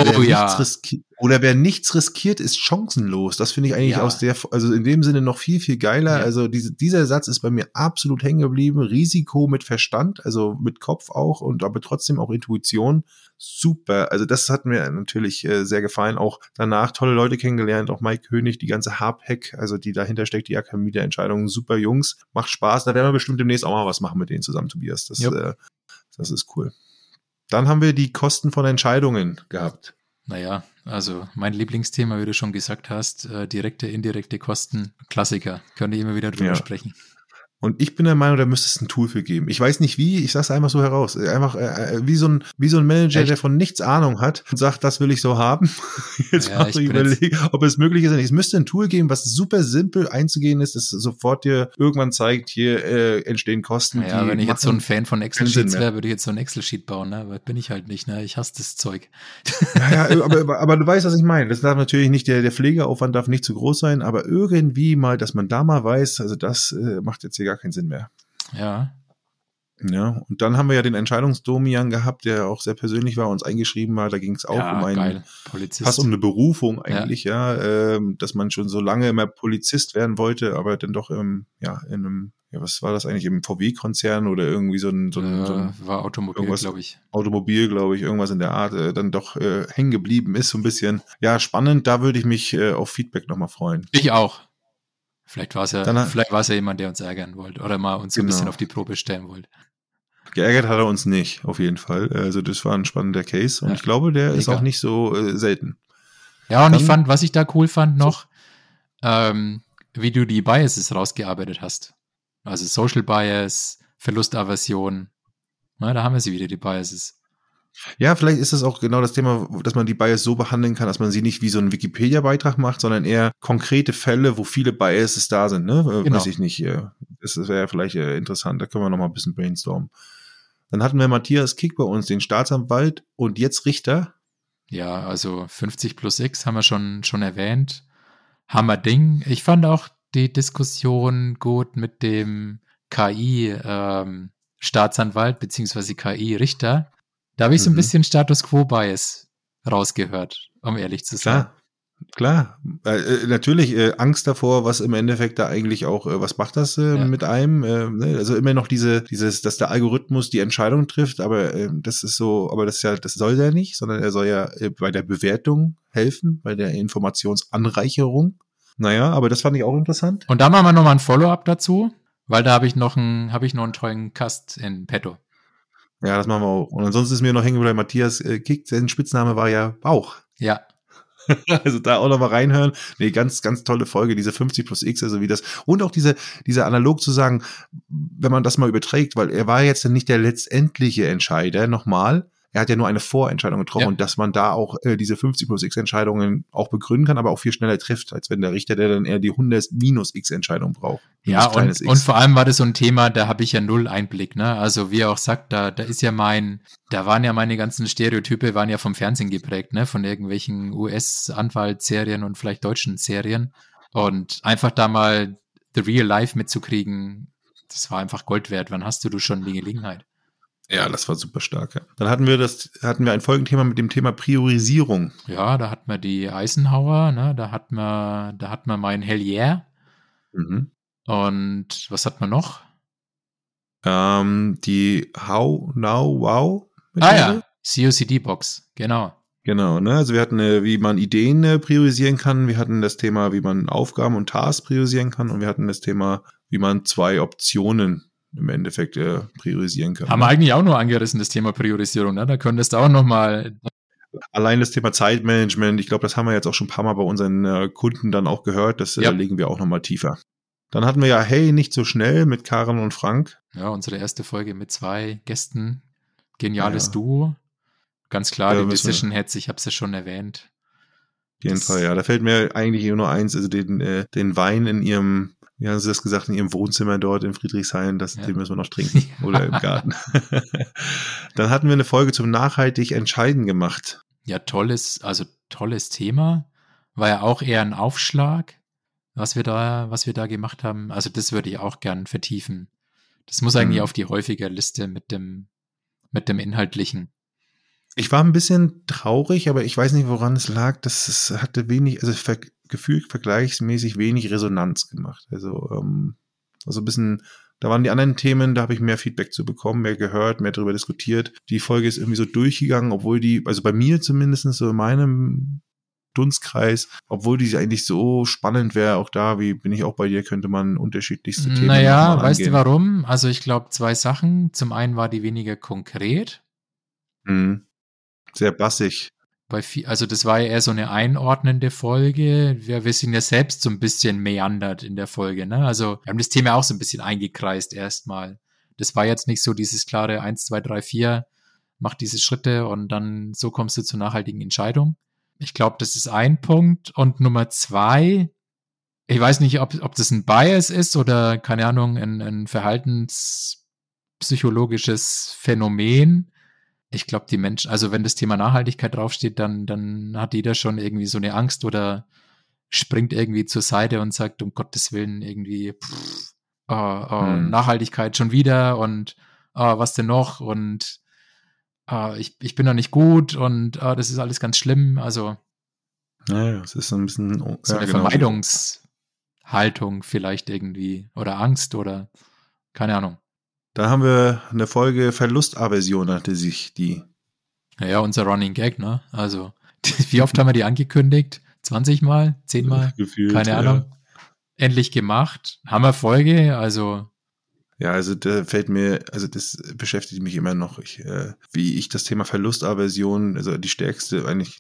wer nichts riskiert, ist chancenlos. Das finde ich eigentlich also in dem Sinne noch viel, viel geiler. Ja. Also dieser Satz ist bei mir absolut hängen geblieben. Risiko mit Verstand, also mit Kopf auch aber trotzdem auch Intuition. Super. Also das hat mir natürlich sehr gefallen. Auch danach tolle Leute kennengelernt. Auch Mike König, die ganze Harp-Hack, also die dahinter steckt, die Akademie der Entscheidungen. Super Jungs. Macht Spaß. Da werden wir bestimmt demnächst auch mal was machen mit denen zusammen, Tobias. Das ist cool. Dann haben wir die Kosten von Entscheidungen gehabt. Naja, also mein Lieblingsthema, wie du schon gesagt hast, direkte, indirekte Kosten, Klassiker, könnte ich immer wieder drüber sprechen. Und ich bin der Meinung, da müsste es ein Tool für geben. Ich weiß nicht wie, ich sag's einfach so heraus. Einfach wie so ein Manager, der von nichts Ahnung hat und sagt, das will ich so haben. Jetzt mal so überlegen, ob es möglich ist oder nicht. Es müsste ein Tool geben, was super simpel einzugehen ist, das sofort dir irgendwann zeigt, hier entstehen Kosten. Ja, wenn ich jetzt so ein Fan von Excel-Sheets wäre, würde ich jetzt so ein Excel-Sheet bauen, ne? Aber bin ich halt nicht, ne? Ich hasse das Zeug. Ja, aber du weißt, was ich meine. Das darf natürlich nicht, der Pflegeaufwand darf nicht zu groß sein, aber irgendwie mal, dass man da mal weiß, also das macht jetzt hier gar keinen Sinn mehr. Ja. Ja, und dann haben wir ja den Entscheidungsdomian gehabt, der auch sehr persönlich war, uns eingeschrieben war. Da ging es auch um einen Polizist. Fast um eine Berufung eigentlich, dass man schon so lange immer Polizist werden wollte, aber dann doch in einem, was war das eigentlich, im VW-Konzern oder irgendwie so ein war Automobil, glaube ich. Automobil, glaube ich, irgendwas in der Art, dann doch hängen geblieben ist, so ein bisschen. Ja, spannend, da würde ich mich auf Feedback nochmal freuen. Ich auch. Vielleicht war es ja jemand, der uns ärgern wollte oder mal uns ein bisschen auf die Probe stellen wollte. Geärgert hat er uns nicht, auf jeden Fall. Also das war ein spannender Case und ich glaube, der ist auch nicht so selten. Ja, und was ich da cool fand noch, wie du die Biases rausgearbeitet hast. Also Social Bias, Verlustaversion. Na, da haben wir sie wieder, die Biases. Ja, vielleicht ist das auch genau das Thema, dass man die Bias so behandeln kann, dass man sie nicht wie so einen Wikipedia-Beitrag macht, sondern eher konkrete Fälle, wo viele Biases da sind, ne? Genau. Weiß ich nicht. Das wäre vielleicht interessant, da können wir noch mal ein bisschen brainstormen. Dann hatten wir Matthias Kick bei uns, den Staatsanwalt und jetzt Richter. Ja, also 50 plus X haben wir schon erwähnt. Hammerding. Ich fand auch die Diskussion gut mit dem KI-Staatsanwalt beziehungsweise KI-Richter. Da habe ich so ein bisschen Status Quo-Bias rausgehört, um ehrlich zu sein. Klar. Natürlich Angst davor, was im Endeffekt da eigentlich auch, was macht das mit einem? Ne? Also immer noch dass der Algorithmus die Entscheidung trifft, aber das ist so, aber das soll er nicht, sondern er soll ja bei der Bewertung helfen, bei der Informationsanreicherung. Naja, aber das fand ich auch interessant. Und da machen wir nochmal ein Follow-up dazu, weil da habe ich noch einen tollen Cast in petto. Ja, das machen wir auch. Und ansonsten ist mir noch hängen geblieben, Matthias Kick, sein Spitzname war ja Bauch. Ja. Also da auch noch mal reinhören. Nee, ganz, ganz tolle Folge, diese 50 plus X, also wie das. Und auch diese analog zu sagen, wenn man das mal überträgt, weil er war jetzt nicht der letztendliche Entscheider, nochmal. Er hat ja nur eine Vorentscheidung getroffen und dass man da auch diese 50 plus X Entscheidungen auch begründen kann, aber auch viel schneller trifft, als wenn der Richter, der dann eher die 100 minus X Entscheidung braucht. Ja, und vor allem war das so ein Thema, da habe ich ja null Einblick, ne? Also wie er auch sagt, da waren ja meine ganzen Stereotype, waren ja vom Fernsehen geprägt, ne? Von irgendwelchen US-Anwaltsserien und vielleicht deutschen Serien. Und einfach da mal the real life mitzukriegen, das war einfach Gold wert. Wann hast du schon die Gelegenheit? Ja, das war super stark. Ja. Dann hatten wir ein Folgenthema mit dem Thema Priorisierung. Ja, da hatten wir die Eisenhower, ne? Da hatten wir mein Hell Yeah. Mhm. Und was hat man noch? Die How, Now, Wow. Ja, COCD-Box, genau. Genau, ne? Also wir hatten, wie man Ideen priorisieren kann. Wir hatten das Thema, wie man Aufgaben und Tasks priorisieren kann. Und wir hatten das Thema, wie man 2 Optionen im Endeffekt priorisieren kann. Haben wir eigentlich auch nur angerissen, das Thema Priorisierung, ne? Da könntest du auch nochmal. Allein das Thema Zeitmanagement, ich glaube, das haben wir jetzt auch schon ein paar Mal bei unseren Kunden dann auch gehört, das legen wir auch nochmal tiefer. Dann hatten wir ja Hey, nicht so schnell mit Karen und Frank. Ja, unsere erste Folge mit 2 Gästen. Geniales Duo. Ganz klar, die Decision Heads, ich habe es ja schon erwähnt. Auf jeden Fall, ja. Da fällt mir eigentlich nur eins, also den Wein in ihrem, wie haben Sie das gesagt, in Ihrem Wohnzimmer dort in Friedrichshain, den müssen wir noch trinken. Oder im Garten. Dann hatten wir eine Folge zum nachhaltig entscheiden gemacht. Ja, tolles Thema. War ja auch eher ein Aufschlag, was wir da gemacht haben. Also das würde ich auch gern vertiefen. Das muss eigentlich auf die häufige Liste mit dem Inhaltlichen. Ich war ein bisschen traurig, aber ich weiß nicht, woran es lag. Es hatte wenig, also gefühlt vergleichsmäßig wenig Resonanz gemacht. Also ein bisschen, da waren die anderen Themen, da habe ich mehr Feedback zu bekommen, mehr gehört, mehr darüber diskutiert. Die Folge ist irgendwie so durchgegangen, obwohl also bei mir zumindest so in meinem Dunstkreis, obwohl die eigentlich so spannend wäre, auch da, wie bin ich auch bei dir, könnte man unterschiedlichste Themen Naja, weißt du warum? Also ich glaube 2 Sachen. Zum einen war die weniger konkret. Sehr bassig. Also das war ja eher so eine einordnende Folge. Wir sind ja selbst so ein bisschen meandert in der Folge, ne? Also wir haben das Thema auch so ein bisschen eingekreist erstmal. Das war jetzt nicht so dieses klare 1, 2, 3, 4, mach diese Schritte und dann so kommst du zur nachhaltigen Entscheidung. Ich glaube, das ist ein Punkt. Und Nummer 2, ich weiß nicht, ob das ein Bias ist oder, keine Ahnung, ein verhaltenspsychologisches Phänomen. Ich glaube, die Menschen, also wenn das Thema Nachhaltigkeit draufsteht, dann hat jeder schon irgendwie so eine Angst oder springt irgendwie zur Seite und sagt, um Gottes Willen, irgendwie Nachhaltigkeit schon wieder und was denn noch und ich bin doch nicht gut und das ist alles ganz schlimm. Also ja, es ist so ein bisschen so eine Vermeidungshaltung vielleicht irgendwie oder Angst oder keine Ahnung. Da haben wir eine Folge Verlustaversion, nannte sich die. Naja, unser Running Gag, ne? Also, wie oft haben wir die angekündigt? 20 Mal? 10 Mal? Gefühlt, keine Ahnung. Ja. Endlich gemacht. Hammer Folge, also. Ja, also das beschäftigt mich immer noch. Wie ich das Thema Verlustaversion, also die stärkste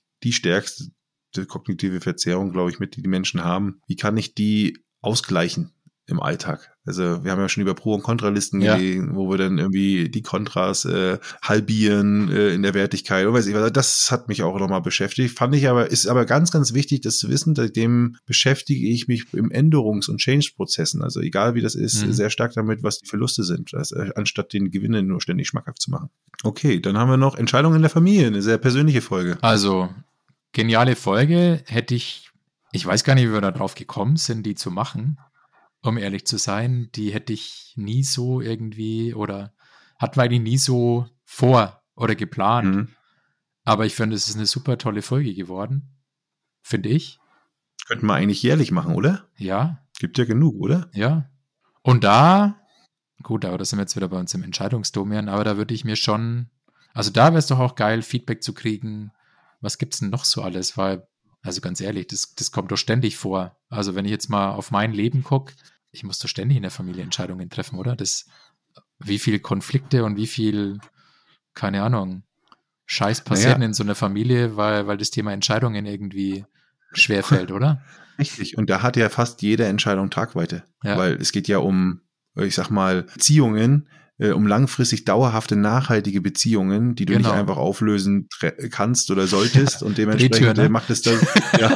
kognitive Verzerrung, glaube ich, die Menschen haben. Wie kann ich die ausgleichen im Alltag? Also wir haben ja schon über Pro- und Kontralisten gelesen, wo wir dann irgendwie die Kontras halbieren in der Wertigkeit. Und weiß ich, das hat mich auch nochmal beschäftigt. Ist aber ganz, ganz wichtig, das zu wissen. Seitdem beschäftige ich mich im Änderungs- und Change-Prozessen. Also egal wie das ist, sehr stark damit, was die Verluste sind, anstatt den Gewinnen nur ständig schmackhaft zu machen. Okay, dann haben wir noch Entscheidungen in der Familie, eine sehr persönliche Folge. Also geniale Folge, ich weiß gar nicht, wie wir da drauf gekommen sind, die zu machen. Um ehrlich zu sein, die hätte ich nie so irgendwie oder hatten wir eigentlich nie so vor oder geplant. Aber ich finde, es ist eine super tolle Folge geworden. Finde ich. Könnten wir eigentlich jährlich machen, oder? Ja. Gibt ja genug, oder? Ja. Und da, gut, aber das sind wir jetzt wieder bei uns im Entscheidungsdomänen, aber da würde ich mir schon, also da wäre es doch auch geil, Feedback zu kriegen. Was gibt's denn noch so alles? Weil, also ganz ehrlich, das kommt doch ständig vor. Also wenn ich jetzt mal auf mein Leben gucke, ich muss doch ständig in der Familie Entscheidungen treffen, oder? Wie viel Konflikte und wie viel, keine Ahnung, Scheiß passiert in so einer Familie, weil das Thema Entscheidungen irgendwie schwerfällt, oder? Richtig. Und da hat ja fast jede Entscheidung Tragweite. Ja. Weil es geht ja um, ich sag mal, Beziehungen, um langfristig dauerhafte, nachhaltige Beziehungen, die du nicht einfach auflösen kannst oder solltest und dementsprechend macht es dann,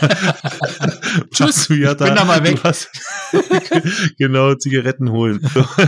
Tschüss, ich bin da mal weg. Genau, Zigaretten holen.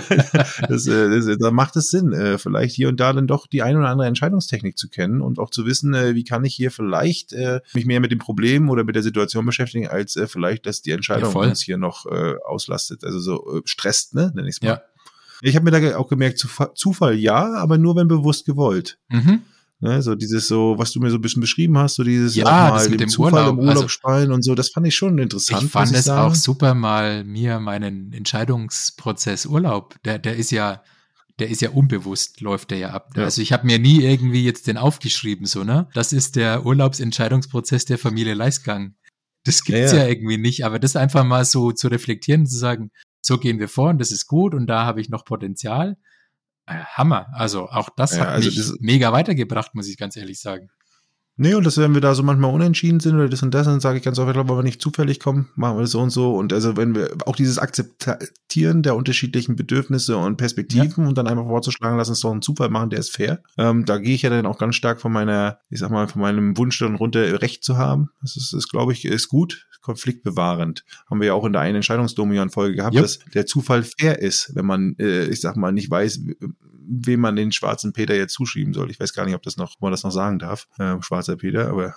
Da macht es Sinn, vielleicht hier und da dann doch die ein oder andere Entscheidungstechnik zu kennen und auch zu wissen, wie kann ich hier vielleicht mich mehr mit dem Problem oder mit der Situation beschäftigen, als vielleicht, dass die Entscheidung uns hier noch auslastet, also so stresst, ne, nenne ich es mal. Ja. Ich habe mir da auch gemerkt, Zufall ja, aber nur wenn bewusst gewollt. Ne, so dieses so, was du mir so ein bisschen beschrieben hast, so dieses auch mal mit dem Zufall im Urlaub spielen und so, das fand ich schon interessant. Ich fand es auch super, mal meinen Entscheidungsprozess Urlaub, der ist ja unbewusst, läuft der ja ab. Ja. Also ich habe mir nie irgendwie jetzt den aufgeschrieben, so, ne? Das ist der Urlaubsentscheidungsprozess der Familie Leisgang. Das gibt's ja irgendwie nicht, aber das einfach mal so zu reflektieren, zu sagen, so gehen wir vor und das ist gut und da habe ich noch Potenzial. Hammer. Also auch das hat mich mega weitergebracht, muss ich ganz ehrlich sagen. Nee, und dass wenn wir da so manchmal unentschieden sind oder das und das, dann sage ich ganz oft, wenn wir nicht zufällig kommen, machen wir das so und so. Und also wenn wir auch dieses Akzeptieren der unterschiedlichen Bedürfnisse und Perspektiven und dann einfach vorzuschlagen, lass uns doch einen Zufall machen, der ist fair. Da gehe ich ja dann auch ganz stark von meinem Wunsch dann runter, Recht zu haben. Das ist glaube ich, ist gut. Konfliktbewahrend. Haben wir ja auch in der einen Entscheidungsdomian-Folge gehabt, dass der Zufall fair ist, wenn man, nicht weiß, wem man den schwarzen Peter jetzt zuschieben soll. Ich weiß gar nicht, ob man das noch sagen darf, schwarzer Peter, aber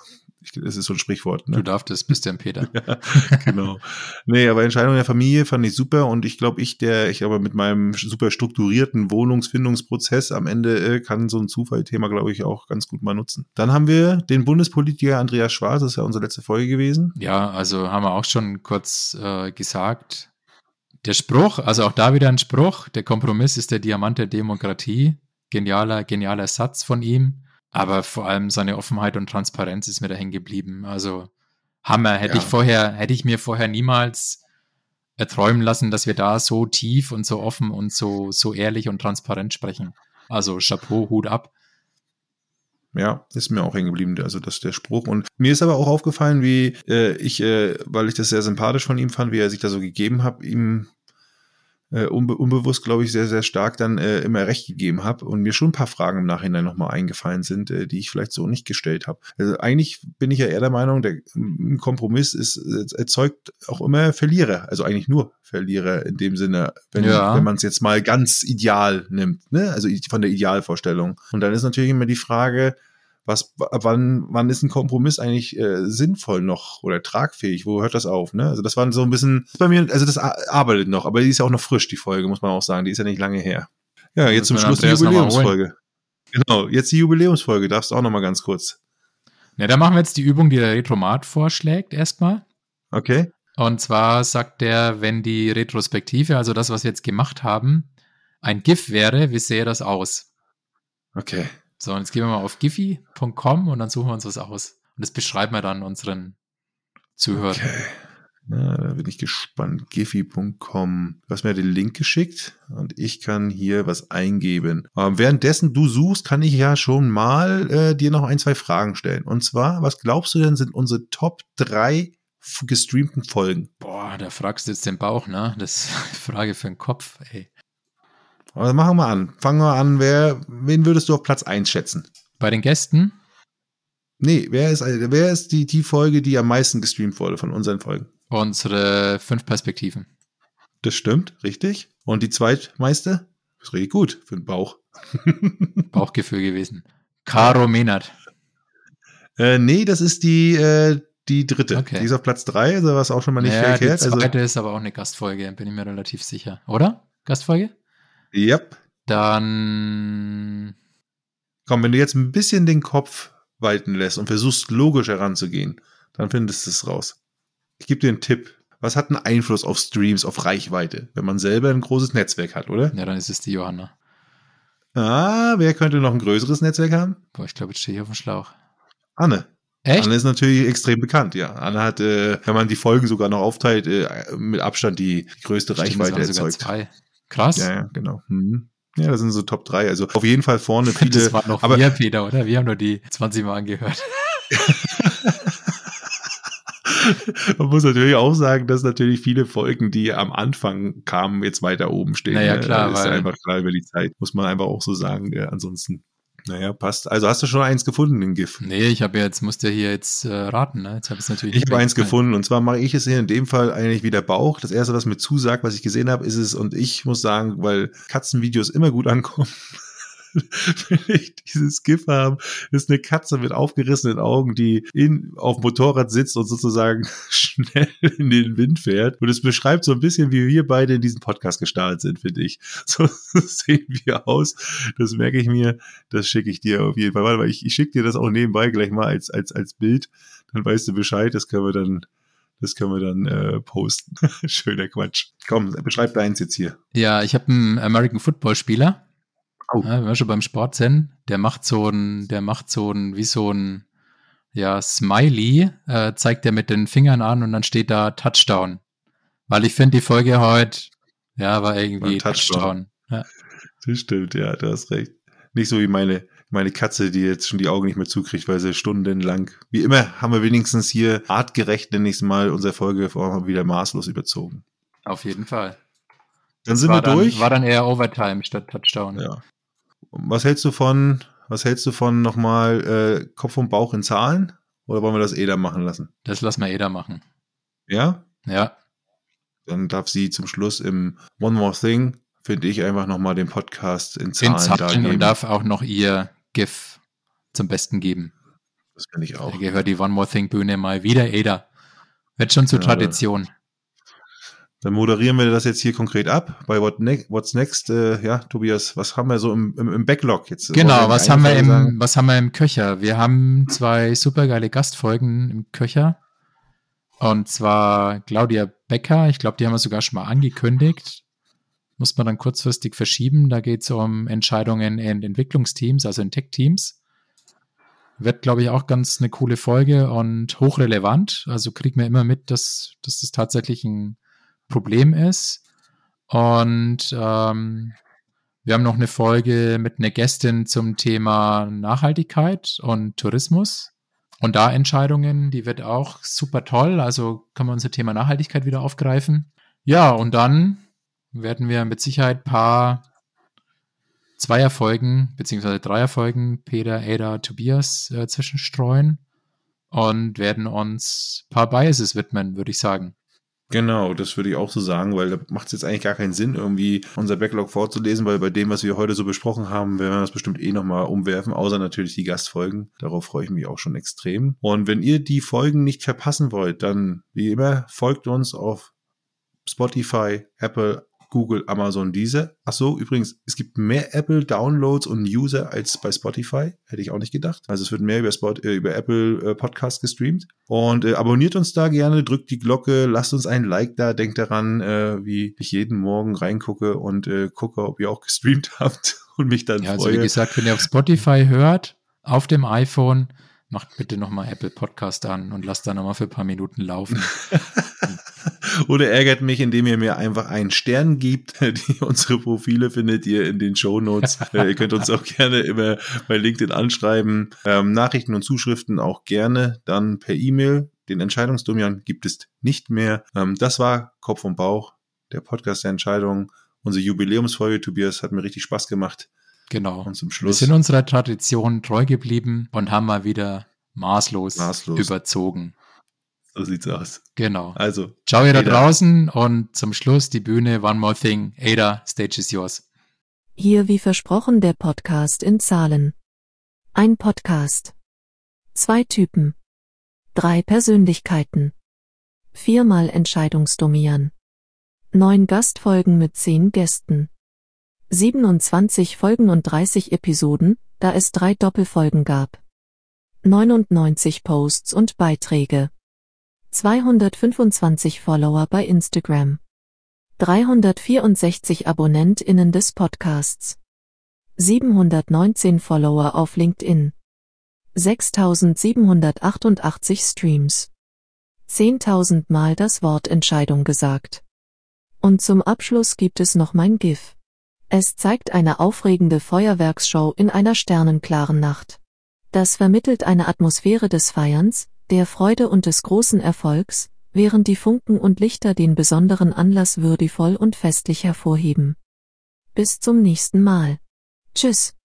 Das ist so ein Sprichwort. Ne? Du darfst, bist der Peter. Ja, genau. Nee, aber Entscheidung der Familie fand ich super und ich glaube, ich aber mit meinem super strukturierten Wohnungsfindungsprozess am Ende kann so ein Zufallthema, glaube ich, auch ganz gut mal nutzen. Dann haben wir den Bundespolitiker Andreas Schwarz, das ist ja unsere letzte Folge gewesen. Ja, also haben wir auch schon kurz gesagt. Der Spruch, also auch da wieder ein Spruch, der Kompromiss ist der Diamant der Demokratie. Genialer Satz von ihm. Aber vor allem seine Offenheit und Transparenz ist mir da hängen geblieben. Also Hammer. Hätte ich mir vorher niemals erträumen lassen, dass wir da so tief und so offen und so ehrlich und transparent sprechen. Also Chapeau, Hut ab. Ja, ist mir auch hängen geblieben, also das ist der Spruch. Und mir ist aber auch aufgefallen, wie weil ich das sehr sympathisch von ihm fand, wie er sich da so gegeben hat, ihm unbewusst, glaube ich, sehr, sehr stark dann immer recht gegeben habe und mir schon ein paar Fragen im Nachhinein nochmal eingefallen sind, die ich vielleicht so nicht gestellt habe. Also eigentlich bin ich ja eher der Meinung, der Kompromiss erzeugt auch immer Verlierer, also eigentlich nur Verlierer in dem Sinne, wenn man es jetzt mal ganz ideal nimmt, ne? Also von der Idealvorstellung. Und dann ist natürlich immer die Frage, wann ist ein Kompromiss eigentlich sinnvoll noch oder tragfähig? Wo hört das auf? Ne? Also das war so ein bisschen bei mir, also das arbeitet noch, aber die ist ja auch noch frisch, die Folge, muss man auch sagen. Die ist ja nicht lange her. Ja, jetzt zum Schluss die Jubiläumsfolge. Genau, jetzt die Jubiläumsfolge, darfst du auch noch mal ganz kurz. Ja, da machen wir jetzt die Übung, die der Retromat vorschlägt, erstmal. Okay. Und zwar sagt der, wenn die Retrospektive, also das, was wir jetzt gemacht haben, ein GIF wäre, wie sähe das aus? Okay. So, und jetzt gehen wir mal auf giphy.com und dann suchen wir uns was aus. Und das beschreiben wir dann unseren Zuhörern. Okay. Ja, da bin ich gespannt. Giphy.com. Du hast mir den Link geschickt und ich kann hier was eingeben. Währenddessen du suchst, kann ich ja schon mal dir noch 1-2 Fragen stellen. Und zwar, was glaubst du denn, sind unsere Top 3 gestreamten Folgen? Boah, da fragst du jetzt den Bauch, ne? Das ist eine Frage für den Kopf, ey. Aber machen wir an. Fangen wir an. Wen würdest du auf Platz 1 schätzen? Bei den Gästen? Nee, wer ist die Folge, die am meisten gestreamt wurde von unseren Folgen? Unsere 5 Perspektiven. Das stimmt, richtig. Und die zweitmeiste? Das ist richtig gut für den Bauch. Bauchgefühl gewesen. Caro Menard. Nee, das ist die dritte. Okay. Die ist auf Platz 3, also was auch schon mal nicht verkehrt. Die zweite ist aber auch eine Gastfolge, bin ich mir relativ sicher. Oder? Gastfolge? Yep. Dann. Komm, wenn du jetzt ein bisschen den Kopf walten lässt und versuchst logisch heranzugehen, dann findest du es raus. Ich gebe dir einen Tipp. Was hat einen Einfluss auf Streams, auf Reichweite, wenn man selber ein großes Netzwerk hat, oder? Ja, dann ist es die Johanna. Wer könnte noch ein größeres Netzwerk haben? Boah, ich glaube, jetzt stehe ich auf dem Schlauch. Anne. Echt? Anne ist natürlich extrem bekannt, ja. Anne hat, wenn man die Folgen sogar noch aufteilt, mit Abstand die größte Reichweite erzeugt. Sogar 2. Krass. Ja, genau. Mhm. Ja, das sind so Top 3. Also auf jeden Fall vorne viele. Das waren noch wir, Peter, oder? Wir haben nur die 20 Mal angehört. Man muss natürlich auch sagen, dass natürlich viele Folgen, die am Anfang kamen, jetzt weiter oben stehen. Naja, klar. Das ist einfach klar über die Zeit, muss man einfach auch so sagen. Ja, ansonsten, naja, passt. Also hast du schon eins gefunden, den GIF? Nee, musste hier jetzt raten, ne? Jetzt habe ich es natürlich. Ich habe eins gefunden und zwar mache ich es hier in dem Fall eigentlich wie der Bauch. Das erste, was mir zusagt, was ich gesehen habe, ist es, und ich muss sagen, weil Katzenvideos immer gut ankommen, wenn ich dieses GIF habe, ist eine Katze mit aufgerissenen Augen, die auf Motorrad sitzt und sozusagen schnell in den Wind fährt. Und es beschreibt so ein bisschen, wie wir beide in diesem Podcast gestartet sind, finde ich. So sehen wir aus. Das merke ich mir. Das schicke ich dir auf jeden Fall. Weil ich schicke dir das auch nebenbei gleich mal als Bild. Dann weißt du Bescheid. Das können wir dann posten. Schöner Quatsch. Komm, beschreib deins jetzt hier. Ja, ich habe einen American Football Spieler. Oh. Ja, wenn wir schon beim Sport sind, der macht so ein Smiley, zeigt er mit den Fingern an und dann steht da Touchdown. Weil ich finde, die Folge heute, war irgendwie Touchdown. Ja. Das stimmt, ja, du hast recht. Nicht so wie meine Katze, die jetzt schon die Augen nicht mehr zukriegt, weil sie stundenlang, wie immer, haben wir wenigstens hier artgerecht, nenne ich es mal, unsere Folge wieder maßlos überzogen. Auf jeden Fall. Dann sind wir durch. War dann eher Overtime statt Touchdown. Ja. Was hältst du von nochmal Kopf und Bauch in Zahlen? Oder wollen wir das Eda machen lassen? Das lassen wir Eda machen. Ja? Ja. Dann darf sie zum Schluss im One More Thing, finde ich, einfach nochmal den Podcast in Zahlen dargeben. Und darf auch noch ihr GIF zum Besten geben. Das finde ich Da auch. gehört die One More Thing Bühne mal wieder, Ada. Wird schon zur Tradition. Dann moderieren wir das jetzt hier konkret ab bei What's Next. Tobias, was haben wir so im Backlog jetzt? Genau, was haben wir im Köcher? Wir haben 2 supergeile Gastfolgen im Köcher. Und zwar Claudia Becker. Ich glaube, die haben wir sogar schon mal angekündigt. Muss man dann kurzfristig verschieben. Da geht es um Entscheidungen in Entwicklungsteams, also in Tech-Teams. Wird, glaube ich, auch ganz eine coole Folge und hochrelevant. Also kriegt man immer mit, dass das tatsächlich ein Problem ist. Und wir haben noch eine Folge mit einer Gästin zum Thema Nachhaltigkeit und Tourismus. Und da Entscheidungen, die wird auch super toll. Also können wir unser Thema Nachhaltigkeit wieder aufgreifen. Ja, und dann werden wir mit Sicherheit ein paar Zweierfolgen beziehungsweise Dreierfolgen Peter, Ada, Tobias zwischenstreuen und werden uns ein paar Biases widmen, würde ich sagen. Genau, das würde ich auch so sagen, weil da macht es jetzt eigentlich gar keinen Sinn, irgendwie unser Backlog vorzulesen, weil bei dem, was wir heute so besprochen haben, werden wir das bestimmt nochmal umwerfen, außer natürlich die Gastfolgen. Darauf freue ich mich auch schon extrem. Und wenn ihr die Folgen nicht verpassen wollt, dann, wie immer, folgt uns auf Spotify, Apple, Google, Amazon, Deezer. Ach so, übrigens, es gibt mehr Apple-Downloads und User als bei Spotify. Hätte ich auch nicht gedacht. Also es wird mehr über Apple Podcast gestreamt. Und abonniert uns da gerne, drückt die Glocke, lasst uns ein Like da. Denkt daran, wie ich jeden Morgen reingucke und gucke, ob ihr auch gestreamt habt und mich dann freue. Also wie gesagt, wenn ihr auf Spotify hört, auf dem iPhone, macht bitte nochmal Apple Podcast an und lasst da nochmal für ein paar Minuten laufen. Oder ärgert mich, indem ihr mir einfach einen Stern gibt. Unsere Profile findet ihr in den Shownotes. Ihr könnt uns auch gerne immer bei LinkedIn anschreiben. Nachrichten und Zuschriften auch gerne dann per E-Mail. Den Entscheidungsdomian gibt es nicht mehr. Das war Kopf und Bauch, der Podcast der Entscheidung. Unsere Jubiläumsfolge, Tobias, hat mir richtig Spaß gemacht. Genau. Und zum Schluss. Wir sind unserer Tradition treu geblieben und haben mal wieder maßlos überzogen. So sieht's aus. Genau. Also. Ciao ihr da draußen und zum Schluss die Bühne One More Thing. Ada, stage is yours. Hier wie versprochen der Podcast in Zahlen. Ein Podcast. 2 Typen. 3 Persönlichkeiten. 4-mal Entscheidungsdomian. 9 Gastfolgen mit 10 Gästen. 27 Folgen und 30 Episoden, da es 3 Doppelfolgen gab. 99 Posts und Beiträge. 225 Follower bei Instagram. 364 AbonnentInnen des Podcasts. 719 Follower auf LinkedIn. 6.788 Streams. 10.000 Mal das Wort Entscheidung gesagt. Und zum Abschluss gibt es noch mein GIF. Es zeigt eine aufregende Feuerwerksshow in einer sternenklaren Nacht. Das vermittelt eine Atmosphäre des Feierns, der Freude und des großen Erfolgs, während die Funken und Lichter den besonderen Anlass würdevoll und festlich hervorheben. Bis zum nächsten Mal. Tschüss.